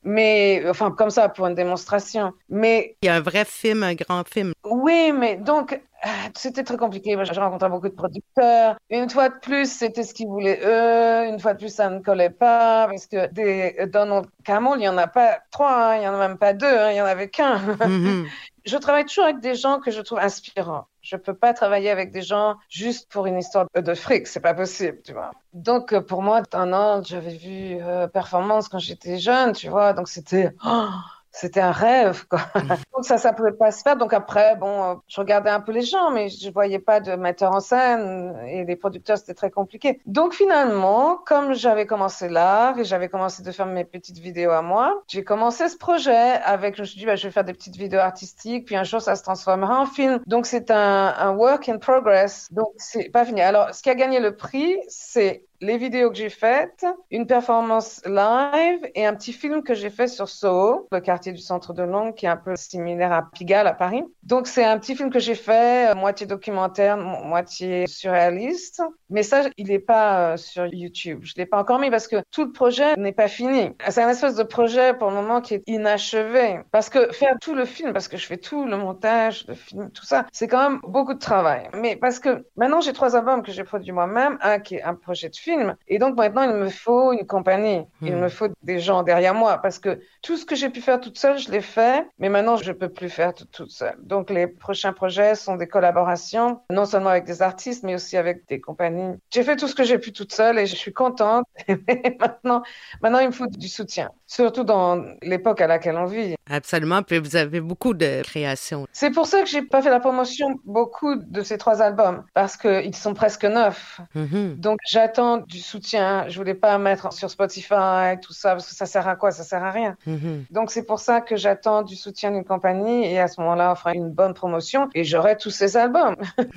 Mais, enfin, comme ça, pour une démonstration. Mais... Il y a un vrai film, un grand film. Oui, mais donc, c'était très compliqué. Moi, j'ai rencontré beaucoup de producteurs. Une fois de plus, c'était ce qu'ils voulaient eux. Une fois de plus, ça ne collait pas. Parce que des Donald Cameron, il n'y en a pas trois, hein. Il n'y en a même pas deux, hein. Il n'y en avait qu'un. Mm-hmm. Je travaille toujours avec des gens que je trouve inspirants. Je peux pas travailler avec des gens juste pour une histoire de fric, c'est pas possible, tu vois. Donc pour moi, un an, j'avais vu euh, Performance quand j'étais jeune, tu vois, donc c'était oh, c'était un rêve, quoi. Donc ça, ça pouvait pas se faire. Donc après, bon, je regardais un peu les gens, mais je voyais pas de metteur en scène et les producteurs, c'était très compliqué. Donc finalement, comme j'avais commencé l'art et j'avais commencé de faire mes petites vidéos à moi, j'ai commencé ce projet avec, je me suis dit, bah, je vais faire des petites vidéos artistiques, puis un jour, ça se transformera en film. Donc c'est un, un work in progress. Donc c'est pas fini. Alors, ce qui a gagné le prix, c'est les vidéos que j'ai faites, une performance live et un petit film que j'ai fait sur Soho, le quartier du centre de Londres, qui est un peu similaire à Pigalle à Paris. Donc c'est un petit film que j'ai fait, euh, moitié documentaire, moitié surréaliste. Mais ça, il n'est pas euh, sur YouTube. Je l'ai pas encore mis parce que tout le projet n'est pas fini. C'est un espèce de projet pour le moment qui est inachevé. Parce que faire tout le film, parce que je fais tout le montage, le film, tout ça, c'est quand même beaucoup de travail. Mais parce que maintenant j'ai trois albums que j'ai produits moi-même, un qui est un projet de film. Et donc maintenant, il me faut une compagnie. Mmh. Il me faut des gens derrière moi parce que tout ce que j'ai pu faire toute seule, je l'ai fait. Mais maintenant, je peux plus faire tout toute seule. Donc les prochains projets sont des collaborations, non seulement avec des artistes, mais aussi avec des compagnies. J'ai fait tout ce que j'ai pu toute seule et je suis contente. Mais maintenant, maintenant, il me faut du soutien. Surtout dans l'époque à laquelle on vit. Absolument. Puis vous avez beaucoup de créations. C'est pour ça que j'ai pas fait la promotion beaucoup de ces trois albums parce qu'ils sont presque neufs. Mmh. Donc j'attends du soutien. Je voulais pas mettre sur Spotify, tout ça, parce que ça sert à quoi? Ça sert à rien. Mm-hmm. Donc, c'est pour ça que j'attends du soutien d'une compagnie et à ce moment-là, on fera une bonne promotion et j'aurai tous ces albums.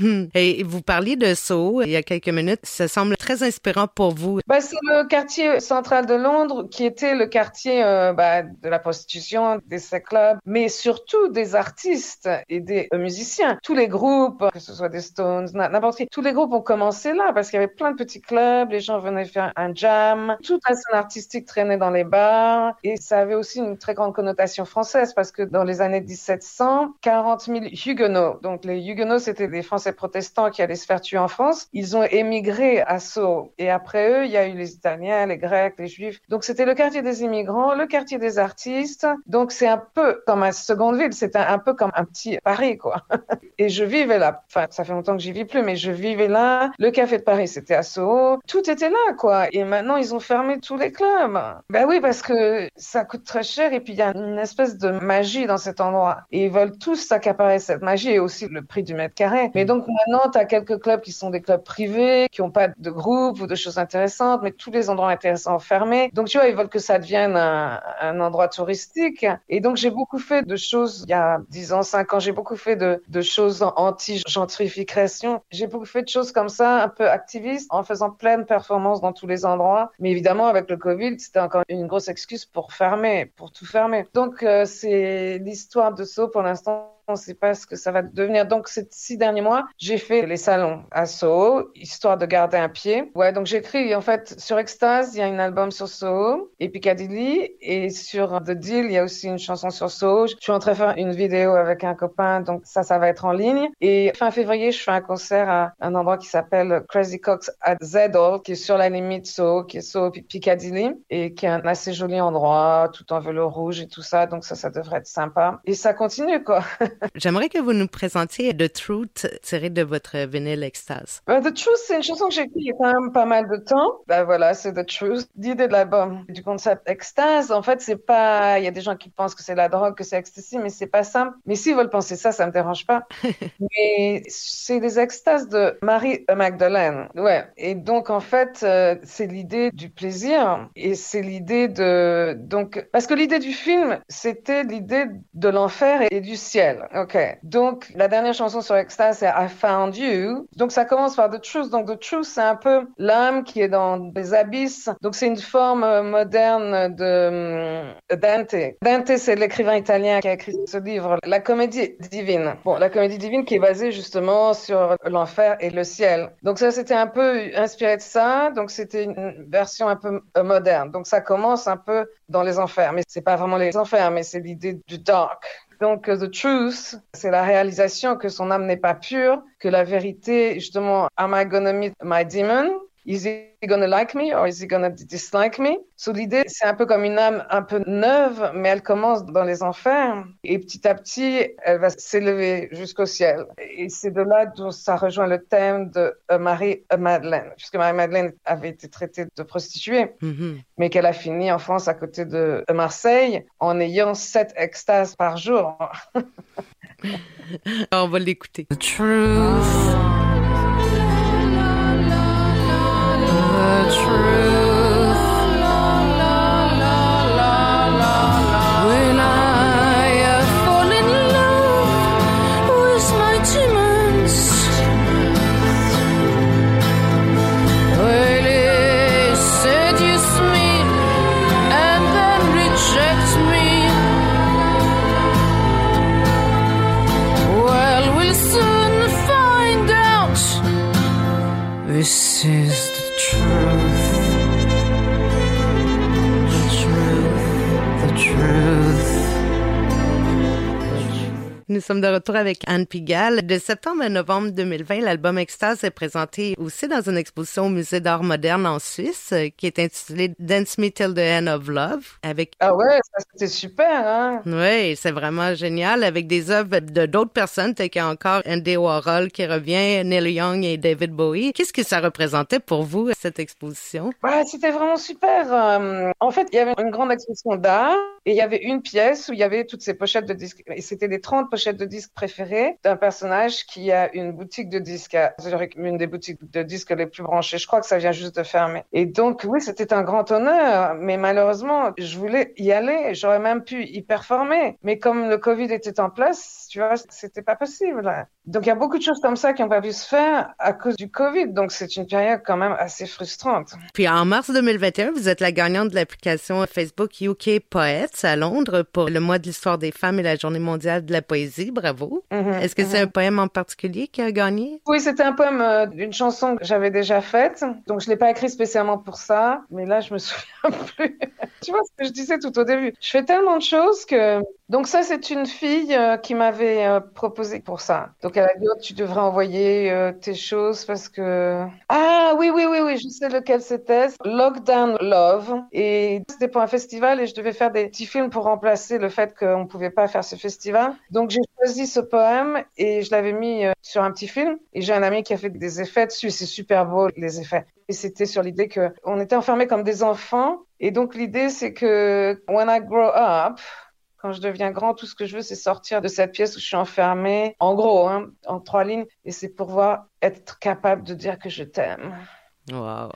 Et vous parliez de Soho il y a quelques minutes. Ça semble très inspirant pour vous. Ben, c'est le quartier central de Londres qui était le quartier euh, ben, de la prostitution, des sex clubs, mais surtout des artistes et des euh, musiciens. Tous les groupes, que ce soit des Stones, n'importe qui, tous les groupes ont commencé là parce qu'il y avait plein de petits clubs. Les gens venaient faire un jam. Toute la scène artistique traînait dans les bars. Et ça avait aussi une très grande connotation française parce que dans les années dix-sept cents, quarante mille Huguenots. Donc les Huguenots, c'était des Français protestants qui allaient se faire tuer en France. Ils ont émigré à Soho. Et après eux, il y a eu les Italiens, les Grecs, les Juifs. Donc c'était le quartier des immigrants, le quartier des artistes. Donc c'est un peu comme ma seconde ville. C'était un, un peu comme un petit Paris, quoi. Et je vivais là. Enfin, ça fait longtemps que j'y vis plus, mais je vivais là. Le café de Paris, c'était à Soho. Tout était là, quoi. Et maintenant, ils ont fermé tous les clubs. Ben oui, parce que ça coûte très cher et puis il y a une espèce de magie dans cet endroit. Et ils veulent tous s'accaparer cette magie et aussi le prix du mètre carré. Mais donc maintenant, tu as quelques clubs qui sont des clubs privés, qui n'ont pas de groupe ou de choses intéressantes, mais tous les endroits intéressants fermés. Donc tu vois, ils veulent que ça devienne un, un endroit touristique. Et donc j'ai beaucoup fait de choses, il y a dix ans, cinq ans, j'ai beaucoup fait de, de choses anti-gentrification. J'ai beaucoup fait de choses comme ça, un peu activistes, en faisant plein de performances dans tous les endroits. Mais évidemment, avec le Covid, c'était encore une grosse excuse pour fermer, pour tout fermer. Donc, euh, c'est l'histoire de Soho pour l'instant. On ne sait pas ce que ça va devenir. Donc, ces six derniers mois, j'ai fait les salons à Soho, histoire de garder un pied. Ouais, donc j'écris, en fait, sur Extase, il y a un album sur Soho et Piccadilly. Et sur The Deal, il y a aussi une chanson sur Soho. Je suis en train de faire une vidéo avec un copain, donc ça, ça va être en ligne. Et fin février, je fais un concert à un endroit qui s'appelle Crazy Cox at Z-Hall, qui est sur la limite Soho, qui est Soho Piccadilly, et qui est un assez joli endroit, tout en velours rouge et tout ça. Donc ça, ça devrait être sympa. Et ça continue, quoi. J'aimerais que vous nous présentiez The Truth, tiré de votre vinyle Extase. Uh, The Truth, c'est une chanson que j'ai écrite il y a quand même pas mal de temps. Ben voilà, c'est The Truth. L'idée de l'album, du concept Extase, en fait, c'est pas... Il y a des gens qui pensent que c'est la drogue, que c'est ecstasy, mais c'est pas ça. Mais s'ils veulent penser ça, ça me dérange pas. Mais c'est des extases de Mary Magdalene. Ouais. Et donc, en fait, euh, c'est l'idée du plaisir et c'est l'idée de... Donc, parce que l'idée du film, c'était l'idée de l'enfer et du ciel. Ok. Donc, la dernière chanson sur Extase, c'est I Found You. Donc, ça commence par The Truth. Donc, The Truth, c'est un peu l'âme qui est dans les abysses. Donc, c'est une forme euh, moderne de euh, Dante. Dante, c'est l'écrivain italien qui a écrit ce livre, La Comédie divine. Bon, la Comédie divine qui est basée justement sur l'enfer et le ciel. Donc, ça, c'était un peu inspiré de ça. Donc, c'était une version un peu euh, moderne. Donc, ça commence un peu dans les enfers. Mais c'est pas vraiment les enfers, mais c'est l'idée du dark. Donc, uh, The Truth, c'est la réalisation que son âme n'est pas pure, que la vérité, justement, am I gonna meet my demon? Is he gonna like me or is he gonna dislike me? So, l'idée, c'est un peu comme une âme un peu neuve, mais elle commence dans les enfers et petit à petit, elle va s'élever jusqu'au ciel. Et c'est de là d'où ça rejoint le thème de uh, Marie-Madeleine, puisque Marie-Madeleine avait été traitée de prostituée, mm-hmm. mais qu'elle a fini en France à côté de Marseille en ayant sept extases par jour. On va l'écouter. The truth. The truth. Will I fall in love with my demons? Will he seduce me and then reject me? Well, we'll soon find out. This is the truth, the truth, the truth. Nous sommes de retour avec Anne Pigalle. De septembre à novembre deux mille vingt, l'album Extase est présenté aussi dans une exposition au Musée d'art moderne en Suisse qui est intitulée Dance Me Till the End of Love. Avec... Ah ouais, ça c'était super, hein? Oui, c'est vraiment génial avec des œuvres de d'autres personnes, telles qu'il y a encore Andy Warhol qui revient, Neil Young et David Bowie. Qu'est-ce que ça représentait pour vous, cette exposition? Ouais, c'était vraiment super. Euh, en fait, il y avait une grande exposition d'art et il y avait une pièce où il y avait toutes ces pochettes de disques. Et c'était des trente pochettes de disques préférées d'un personnage qui a une boutique de disques, à Zurich, une des boutiques de disques les plus branchées. Je crois que ça vient juste de fermer. Et donc, oui, c'était un grand honneur, mais malheureusement, je voulais y aller. J'aurais même pu y performer. Mais comme le Covid était en place, tu vois, c'était pas possible. Donc, il y a beaucoup de choses comme ça qui n'ont pas pu se faire à cause du Covid. Donc, c'est une période quand même assez frustrante. Puis, en mars deux mille vingt et un, vous êtes la gagnante de l'application Facebook U K Poets à Londres pour le mois de l'histoire des femmes et la journée mondiale de la poésie. Bravo. Mm-hmm, Est-ce que mm-hmm. c'est un poème en particulier qui a gagné? Oui, c'était un poème euh, d'une chanson que j'avais déjà faite. Donc, je l'ai pas écrit spécialement pour ça. Mais là, je me souviens plus. Tu vois ce que je disais tout au début. Je fais tellement de choses que... Donc, ça, c'est une fille euh, qui m'avait euh, proposé pour ça. Donc, elle a dit, oh, tu devrais envoyer euh, tes choses parce que... Ah, oui, oui, oui, oui, je sais lequel c'était. Lockdown Love. Et c'était pour un festival et je devais faire des petits films pour remplacer le fait qu'on ne pouvait pas faire ce festival. Donc, j'ai choisi ce poème et je l'avais mis euh, sur un petit film. Et j'ai un ami qui a fait des effets dessus. C'est super beau, les effets. Et c'était sur l'idée qu'on était enfermés comme des enfants. Et donc, l'idée, c'est que when I grow up... Quand je deviens grand, tout ce que je veux, c'est sortir de cette pièce où je suis enfermée, en gros, hein, en trois lignes, et c'est pouvoir être capable de dire que je t'aime. Wow!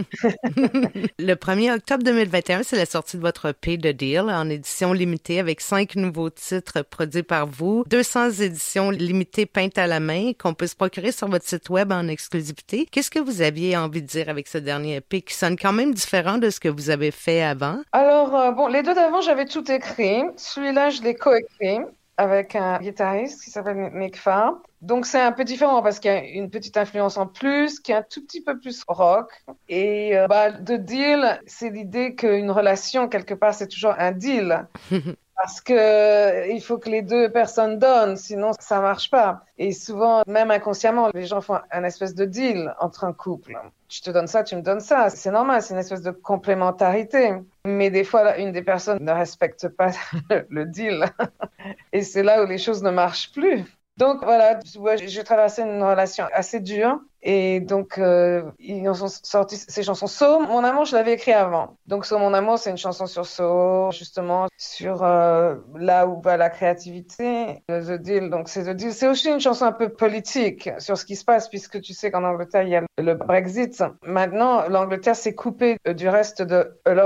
Le premier octobre deux mille vingt et un, c'est la sortie de votre E P The Deal en édition limitée avec cinq nouveaux titres produits par vous, deux cents éditions limitées peintes à la main qu'on peut se procurer sur votre site web en exclusivité. Qu'est-ce que vous aviez envie de dire avec ce dernier E P qui sonne quand même différent de ce que vous avez fait avant? Alors, euh, bon, les deux d'avant, j'avais tout écrit. Celui-là, je l'ai coécrit avec un guitariste qui s'appelle Nick Farr. Donc, c'est un peu différent parce qu'il y a une petite influence en plus, qui est un tout petit peu plus rock. Et euh, bah, The Deal, c'est l'idée qu'une relation, quelque part, c'est toujours un deal. Parce que il faut que les deux personnes donnent, sinon ça marche pas. Et souvent, même inconsciemment, les gens font un espèce de deal entre un couple. Je te donne ça, tu me donnes ça. C'est normal, c'est une espèce de complémentarité. Mais des fois, une des personnes ne respecte pas le deal. Et c'est là où les choses ne marchent plus. Donc voilà, j'ai traversé une relation assez dure et donc euh, ils ont sorti ces chansons. So, Mon amour, je l'avais écrit avant. Donc So, Mon amour, c'est une chanson sur So, justement sur euh, là où va la créativité. The Deal, donc c'est The Deal. C'est aussi une chanson un peu politique sur ce qui se passe puisque tu sais qu'en Angleterre, il y a le Brexit. Maintenant, l'Angleterre s'est coupée du reste de l'Europe.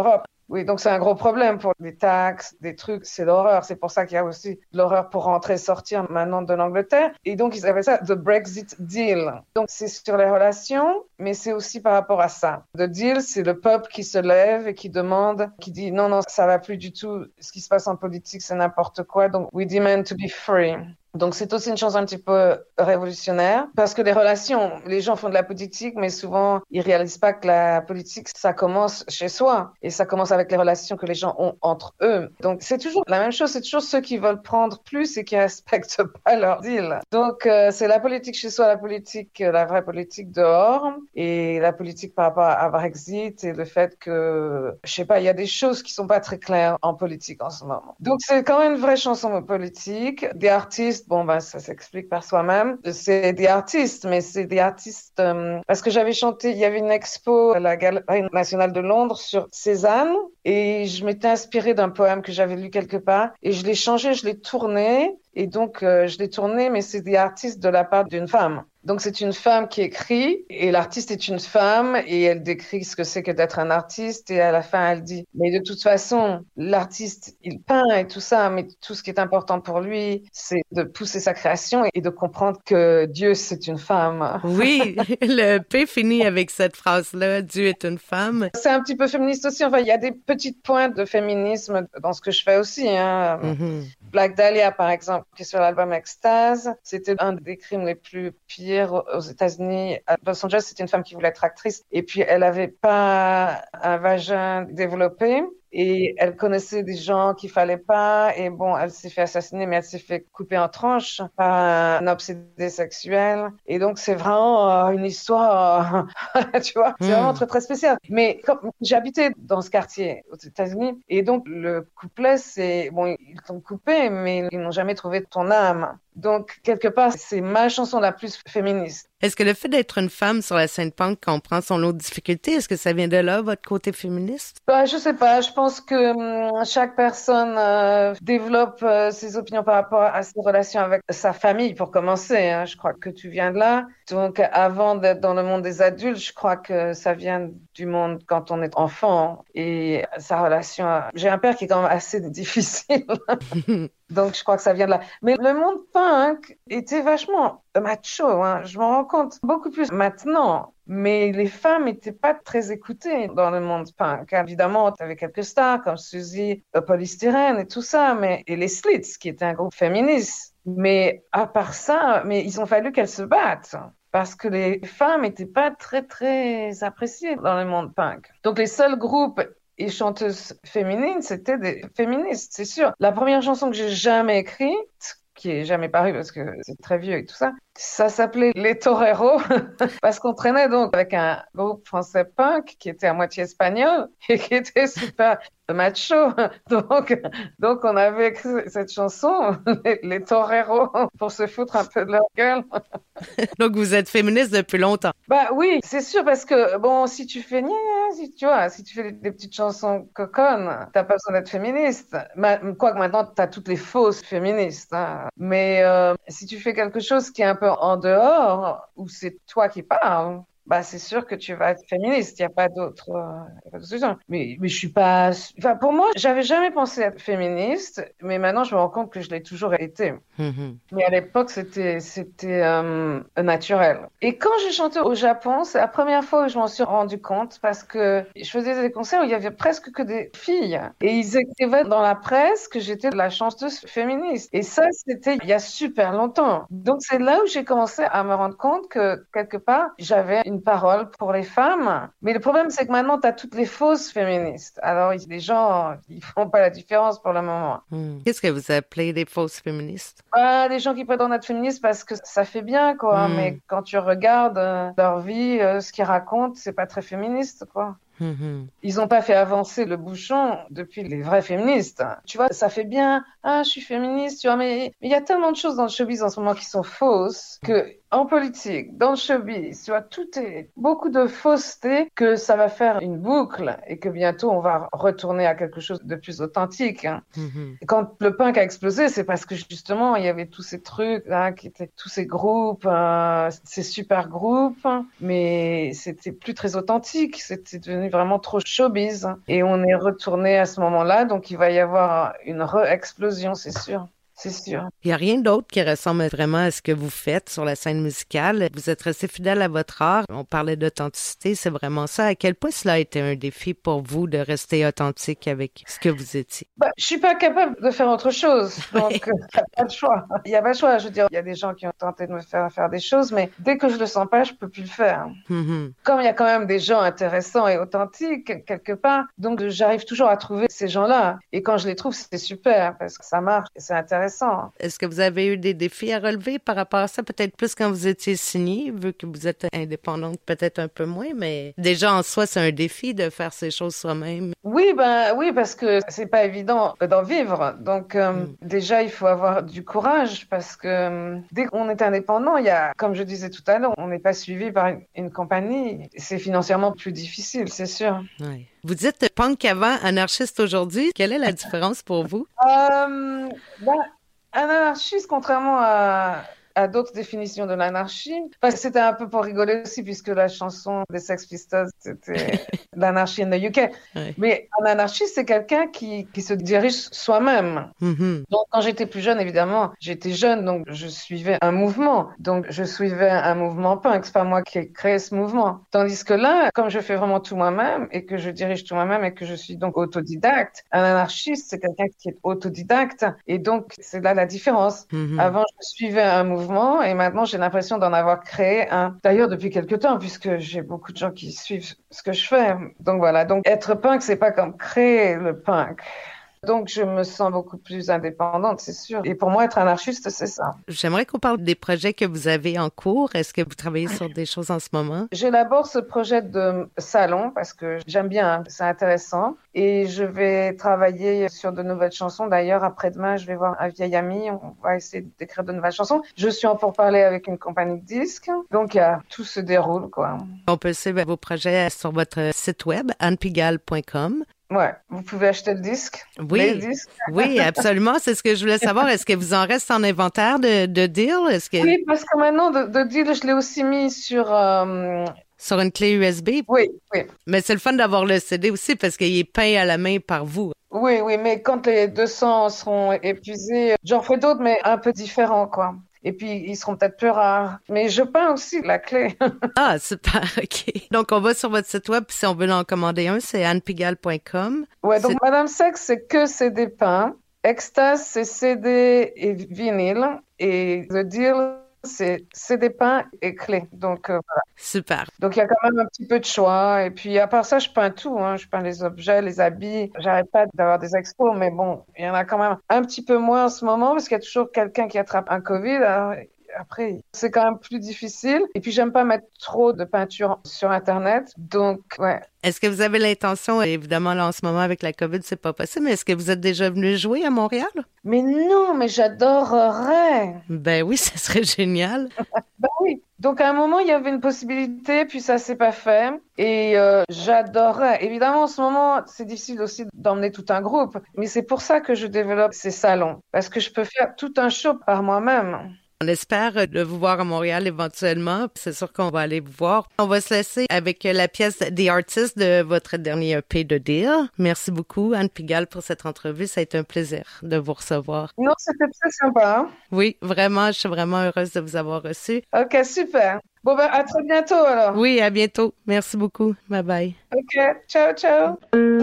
Oui, donc c'est un gros problème pour les taxes, des trucs, c'est l'horreur. C'est pour ça qu'il y a aussi l'horreur pour rentrer et sortir maintenant de l'Angleterre. Et donc, ils appellent ça the Brexit deal. Donc, c'est sur les relations, mais c'est aussi par rapport à ça. The deal, c'est le peuple qui se lève et qui demande, qui dit non, non, ça va plus du tout. Ce qui se passe en politique, c'est n'importe quoi. Donc, we demand to be free. Donc, c'est aussi une chanson un petit peu révolutionnaire parce que les relations, les gens font de la politique, mais souvent, ils réalisent pas que la politique, ça commence chez soi et ça commence avec les relations que les gens ont entre eux. Donc, c'est toujours la même chose. C'est toujours ceux qui veulent prendre plus et qui respectent pas leur deal. Donc, euh, c'est la politique chez soi, la politique, la vraie politique dehors et la politique par rapport à Brexit et le fait que, je sais pas, il y a des choses qui sont pas très claires en politique en ce moment. Donc, c'est quand même une vraie chanson politique. Des artistes, bon, ben, ça s'explique par soi-même. C'est des artistes, mais c'est des artistes, euh, parce que j'avais chanté, il y avait une expo à la Galerie nationale de Londres sur Cézanne, et je m'étais inspirée d'un poème que j'avais lu quelque part, et je l'ai changé, je l'ai tourné, et donc, euh, je l'ai tourné, mais c'est des artistes de la part d'une femme. Donc, c'est une femme qui écrit et l'artiste est une femme et elle décrit ce que c'est que d'être un artiste et à la fin, elle dit, mais de toute façon, l'artiste, il peint et tout ça, mais tout ce qui est important pour lui, c'est de pousser sa création et de comprendre que Dieu, c'est une femme. Oui, le P finit avec cette phrase-là, Dieu est une femme. C'est un petit peu féministe aussi. Enfin, il y a des petites pointes de féminisme dans ce que je fais aussi, hein. Mm-hmm. Black Dahlia, par exemple, qui est sur l'album Extase, c'était un des crimes les plus pires aux États-Unis. À Los Angeles, c'était une femme qui voulait être actrice et puis elle avait pas un vagin développé. Et elle connaissait des gens qu'il fallait pas. Et bon, elle s'est fait assassiner, mais elle s'est fait couper en tranches par un obsédé sexuel. Et donc, c'est vraiment euh, une histoire, euh, tu vois, c'est mmh. vraiment très, très spécial. Mais comme j'habitais dans ce quartier aux États-Unis, et donc le couplet, c'est, bon, ils t'ont coupé, mais ils n'ont jamais trouvé ton âme. Donc, quelque part, c'est ma chanson la plus féministe. Est-ce que le fait d'être une femme sur la scène punk comprend son lot de difficultés? Est-ce que ça vient de là, votre côté féministe? Bah, je sais pas. Je pense que hum, chaque personne euh, développe euh, ses opinions par rapport à ses relations avec sa famille, pour commencer. Hein. Je crois que tu viens de là. Donc, avant d'être dans le monde des adultes, je crois que ça vient du monde quand on est enfant. Et sa relation... À... J'ai un père qui est quand même assez difficile. Donc, je crois que ça vient de là. Mais le monde punk était vachement macho, hein. Je m'en rends compte beaucoup plus maintenant. Mais les femmes n'étaient pas très écoutées dans le monde punk. Évidemment, tu avais quelques stars comme Suzy, Polystyrène et tout ça, mais et les Slits, qui étaient un groupe féministe. Mais à part ça, mais ils ont fallu qu'elles se battent. Parce que les femmes n'étaient pas très, très appréciées dans le monde punk. Donc, les seuls groupes et chanteuses féminines, c'était des féministes, c'est sûr. La première chanson que j'ai jamais écrite, qui est jamais parue parce que c'est très vieux et tout ça, ça s'appelait Les Toreros, parce qu'on traînait donc avec un groupe français punk qui était à moitié espagnol et qui était super macho. Donc, donc on avait écrit cette chanson, Les, les Toreros, pour se foutre un peu de leur gueule. Donc vous êtes féministe depuis longtemps. Bah oui, c'est sûr, parce que bon, si tu fais, si tu vois, si tu fais des, des petites chansons coconnes, t'as pas besoin d'être féministe. Quoique maintenant, t'as toutes les fausses féministes. Hein. Mais euh, si tu fais quelque chose qui est un peu en dehors, où c'est toi qui parles, bah c'est sûr que tu vas être féministe. Il n'y a pas d'autre euh, solution. Mais mais je suis pas. Enfin pour moi, j'avais jamais pensé être féministe, mais maintenant je me rends compte que je l'ai toujours été. Mm-hmm. Mais à l'époque c'était c'était euh, naturel. Et quand j'ai chanté au Japon, c'est la première fois où je m'en suis rendu compte parce que je faisais des concerts où il y avait presque que des filles et ils écrivaient dans la presse que j'étais la chanteuse féministe. Et ça c'était il y a super longtemps. Donc c'est là où j'ai commencé à me rendre compte que quelque part j'avais une parole pour les femmes. Mais le problème, c'est que maintenant, tu as toutes les fausses féministes. Alors, les gens, ils font pas la différence pour le moment. Mmh. Qu'est-ce que vous appelez des fausses féministes? Ah, des gens qui prétendent être féministes parce que ça fait bien, quoi. Mmh. Mais quand tu regardes euh, leur vie, euh, ce qu'ils racontent, c'est pas très féministe, quoi. Mmh. Ils n'ont pas fait avancer le bouchon depuis les vrais féministes. Tu vois, ça fait bien, ah, je suis féministe, tu vois, mais il y a tellement de choses dans le showbiz en ce moment qui sont fausses que en politique, dans le showbiz, tu vois, tout est beaucoup de fausseté que ça va faire une boucle et que bientôt on va retourner à quelque chose de plus authentique. Hein. Mm-hmm. Quand le punk a explosé, c'est parce que justement il y avait tous ces trucs, hein, qui étaient tous ces groupes, euh, ces super groupes, hein, mais c'était plus très authentique, c'était devenu vraiment trop showbiz. Hein. Et on est retourné à ce moment-là, donc il va y avoir une re-explosion, c'est sûr. C'est sûr. Il n'y a rien d'autre qui ressemble vraiment à ce que vous faites sur la scène musicale. Vous êtes resté fidèle à votre art. On parlait d'authenticité, c'est vraiment ça. À quel point cela a été un défi pour vous de rester authentique avec ce que vous étiez? Bah, je suis pas capable de faire autre chose, donc il n'y a pas de choix. Il n'y a pas de choix. Je veux dire, il y a des gens qui ont tenté de me faire faire des choses, mais dès que je le sens pas, je peux plus le faire. Mm-hmm. Comme il y a quand même des gens intéressants et authentiques quelque part, donc j'arrive toujours à trouver ces gens-là. Et quand je les trouve, c'est super parce que ça marche et c'est intéressant. Est-ce que vous avez eu des défis à relever par rapport à ça? Peut-être plus quand vous étiez signé, vu que vous êtes indépendante, peut-être un peu moins, mais déjà en soi, c'est un défi de faire ces choses soi-même. Oui, ben oui, parce que c'est pas évident d'en vivre. Donc euh, mm. déjà, il faut avoir du courage parce que euh, dès qu'on est indépendant, il y a, comme je disais tout à l'heure, on n'est pas suivi par une, une compagnie. C'est financièrement plus difficile, c'est sûr. Oui. Vous dites punk avant, anarchiste aujourd'hui. Quelle est la différence pour vous? Euh, ben, un anarchiste, contrairement à, à d'autres définitions de l'anarchie, parce que c'était un peu pour rigoler aussi, puisque la chanson des Sex Pistols, c'était l'anarchie in the U K. Oui. Mais un anarchiste, c'est quelqu'un qui, qui se dirige soi-même. Mm-hmm. Donc, quand j'étais plus jeune, évidemment, j'étais jeune, donc je suivais un mouvement. Donc, je suivais un mouvement punk. C'est pas moi qui ai créé ce mouvement. Tandis que là, comme je fais vraiment tout moi-même et que je dirige tout moi-même et que je suis donc autodidacte, un anarchiste, c'est quelqu'un qui est autodidacte. Et donc, c'est là la différence. Mm-hmm. Avant, je suivais un mouvement et maintenant, j'ai l'impression d'en avoir créé un. D'ailleurs, depuis quelque temps, puisque j'ai beaucoup de gens qui suivent ce que je fais. Donc voilà, donc être punk, c'est pas comme créer le punk. Donc, je me sens beaucoup plus indépendante, c'est sûr. Et pour moi, être anarchiste, c'est ça. J'aimerais qu'on parle des projets que vous avez en cours. Est-ce que vous travaillez sur des choses en ce moment? J'élabore ce projet de salon parce que j'aime bien, hein, c'est intéressant. Et je vais travailler sur de nouvelles chansons. D'ailleurs, après-demain, je vais voir un vieil ami. On va essayer d'écrire de nouvelles chansons. Je suis en pourparlers avec une compagnie de disques. Donc, euh, tout se déroule, quoi. On peut suivre vos projets sur votre site web, anne pigalle point com. Ouais, vous pouvez acheter le disque. Oui, les disques. Oui, absolument. C'est ce que je voulais savoir. Est-ce que vous en reste en inventaire de, de Deal? Est-ce que... Oui, parce que maintenant, de, de Deal, je l'ai aussi mis sur... Euh... Sur une clé U S B? Oui, oui. Mais c'est le fun d'avoir le C D aussi parce qu'il est peint à la main par vous. Oui, oui, mais quand les deux cents seront épuisés, j'en ferai d'autres, mais un peu différents, quoi. Et puis, ils seront peut-être plus rares. Mais je peins aussi la clé. Ah, super, OK. Donc, on va sur votre site web, puis si on veut en commander un, c'est anne pigalle point com. Ouais, donc c'est... Madame Sex, c'est que C D peint. Extase, c'est C D et vinyle. Et The Deal, c'est C D peint et clé. Donc, euh, voilà. Super. Donc, il y a quand même un petit peu de choix. Et puis, à part ça, je peins tout. Hein. Je peins les objets, les habits. J'arrête pas d'avoir des expos, mais bon, il y en a quand même un petit peu moins en ce moment parce qu'il y a toujours quelqu'un qui attrape un Covid. Alors, après, c'est quand même plus difficile. Et puis, j'aime pas mettre trop de peinture sur Internet. Donc, ouais. Est-ce que vous avez l'intention, évidemment, là, en ce moment, avec la COVID, c'est pas possible, mais est-ce que vous êtes déjà venu jouer à Montréal? Mais non, mais j'adorerais. Ben oui, ça serait génial. Ben oui. Donc, à un moment, il y avait une possibilité, puis ça s'est pas fait. Et euh, j'adorerais. Évidemment, en ce moment, c'est difficile aussi d'emmener tout un groupe. Mais c'est pour ça que je développe ces salons. Parce que je peux faire tout un show par moi-même. On espère de vous voir à Montréal éventuellement. C'est sûr qu'on va aller vous voir. On va se laisser avec la pièce The Artist de votre dernier E P de Deal. Merci beaucoup, Anne Pigalle, pour cette entrevue. Ça a été un plaisir de vous recevoir. Non, c'était très sympa. Hein? Oui, vraiment, je suis vraiment heureuse de vous avoir reçu. OK, super. Bon, ben, à très bientôt, alors. Oui, à bientôt. Merci beaucoup. Bye bye. OK, ciao, ciao.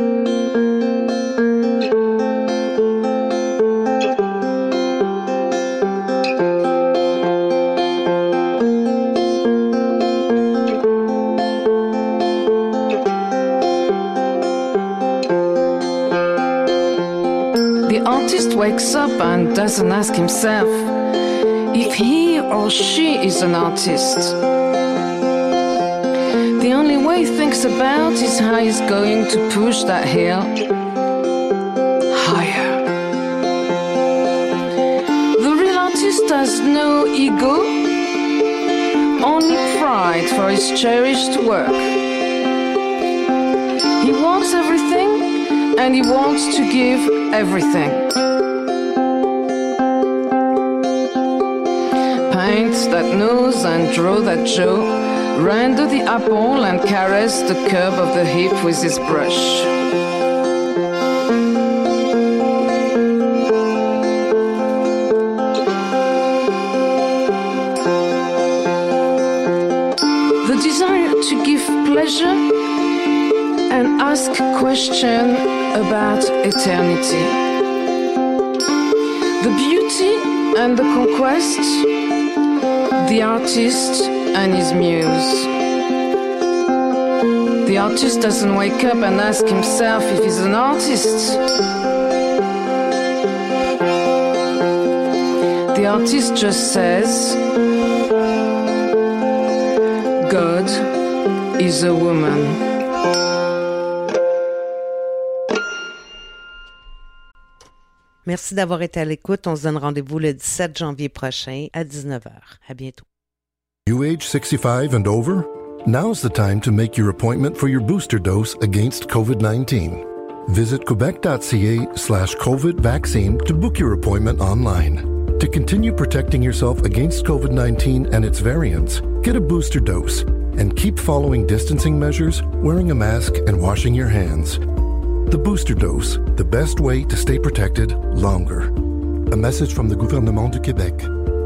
Wakes up and doesn't ask himself if he or she is an artist. The only way he thinks about is how he's going to push that hill higher. The real artist has no ego. only pride for his cherished work. He wants everything, and he wants to give everything. Paint that nose and draw that jaw, render the apple and caress the curve of the hip with his brush. The desire to give pleasure and ask question about eternity. The beauty and the conquest, the artist and his muse. The artist doesn't wake up and ask himself if he's an artist. The artist just says, God is a woman. Merci d'avoir été à l'écoute. On se donne rendez-vous le dix-sept janvier prochain à dix-neuf heures. À bientôt. You age sixty-five and over? Now's the time to make your appointment for your booster dose against covid nineteen. Visit quebec.ca slash COVID vaccine to book your appointment online. To continue protecting yourself against covid nineteen and its variants, get a booster dose and keep following distancing measures, wearing a mask, and washing your hands. The booster dose, the best way to stay protected longer. A message from the Gouvernement du Québec.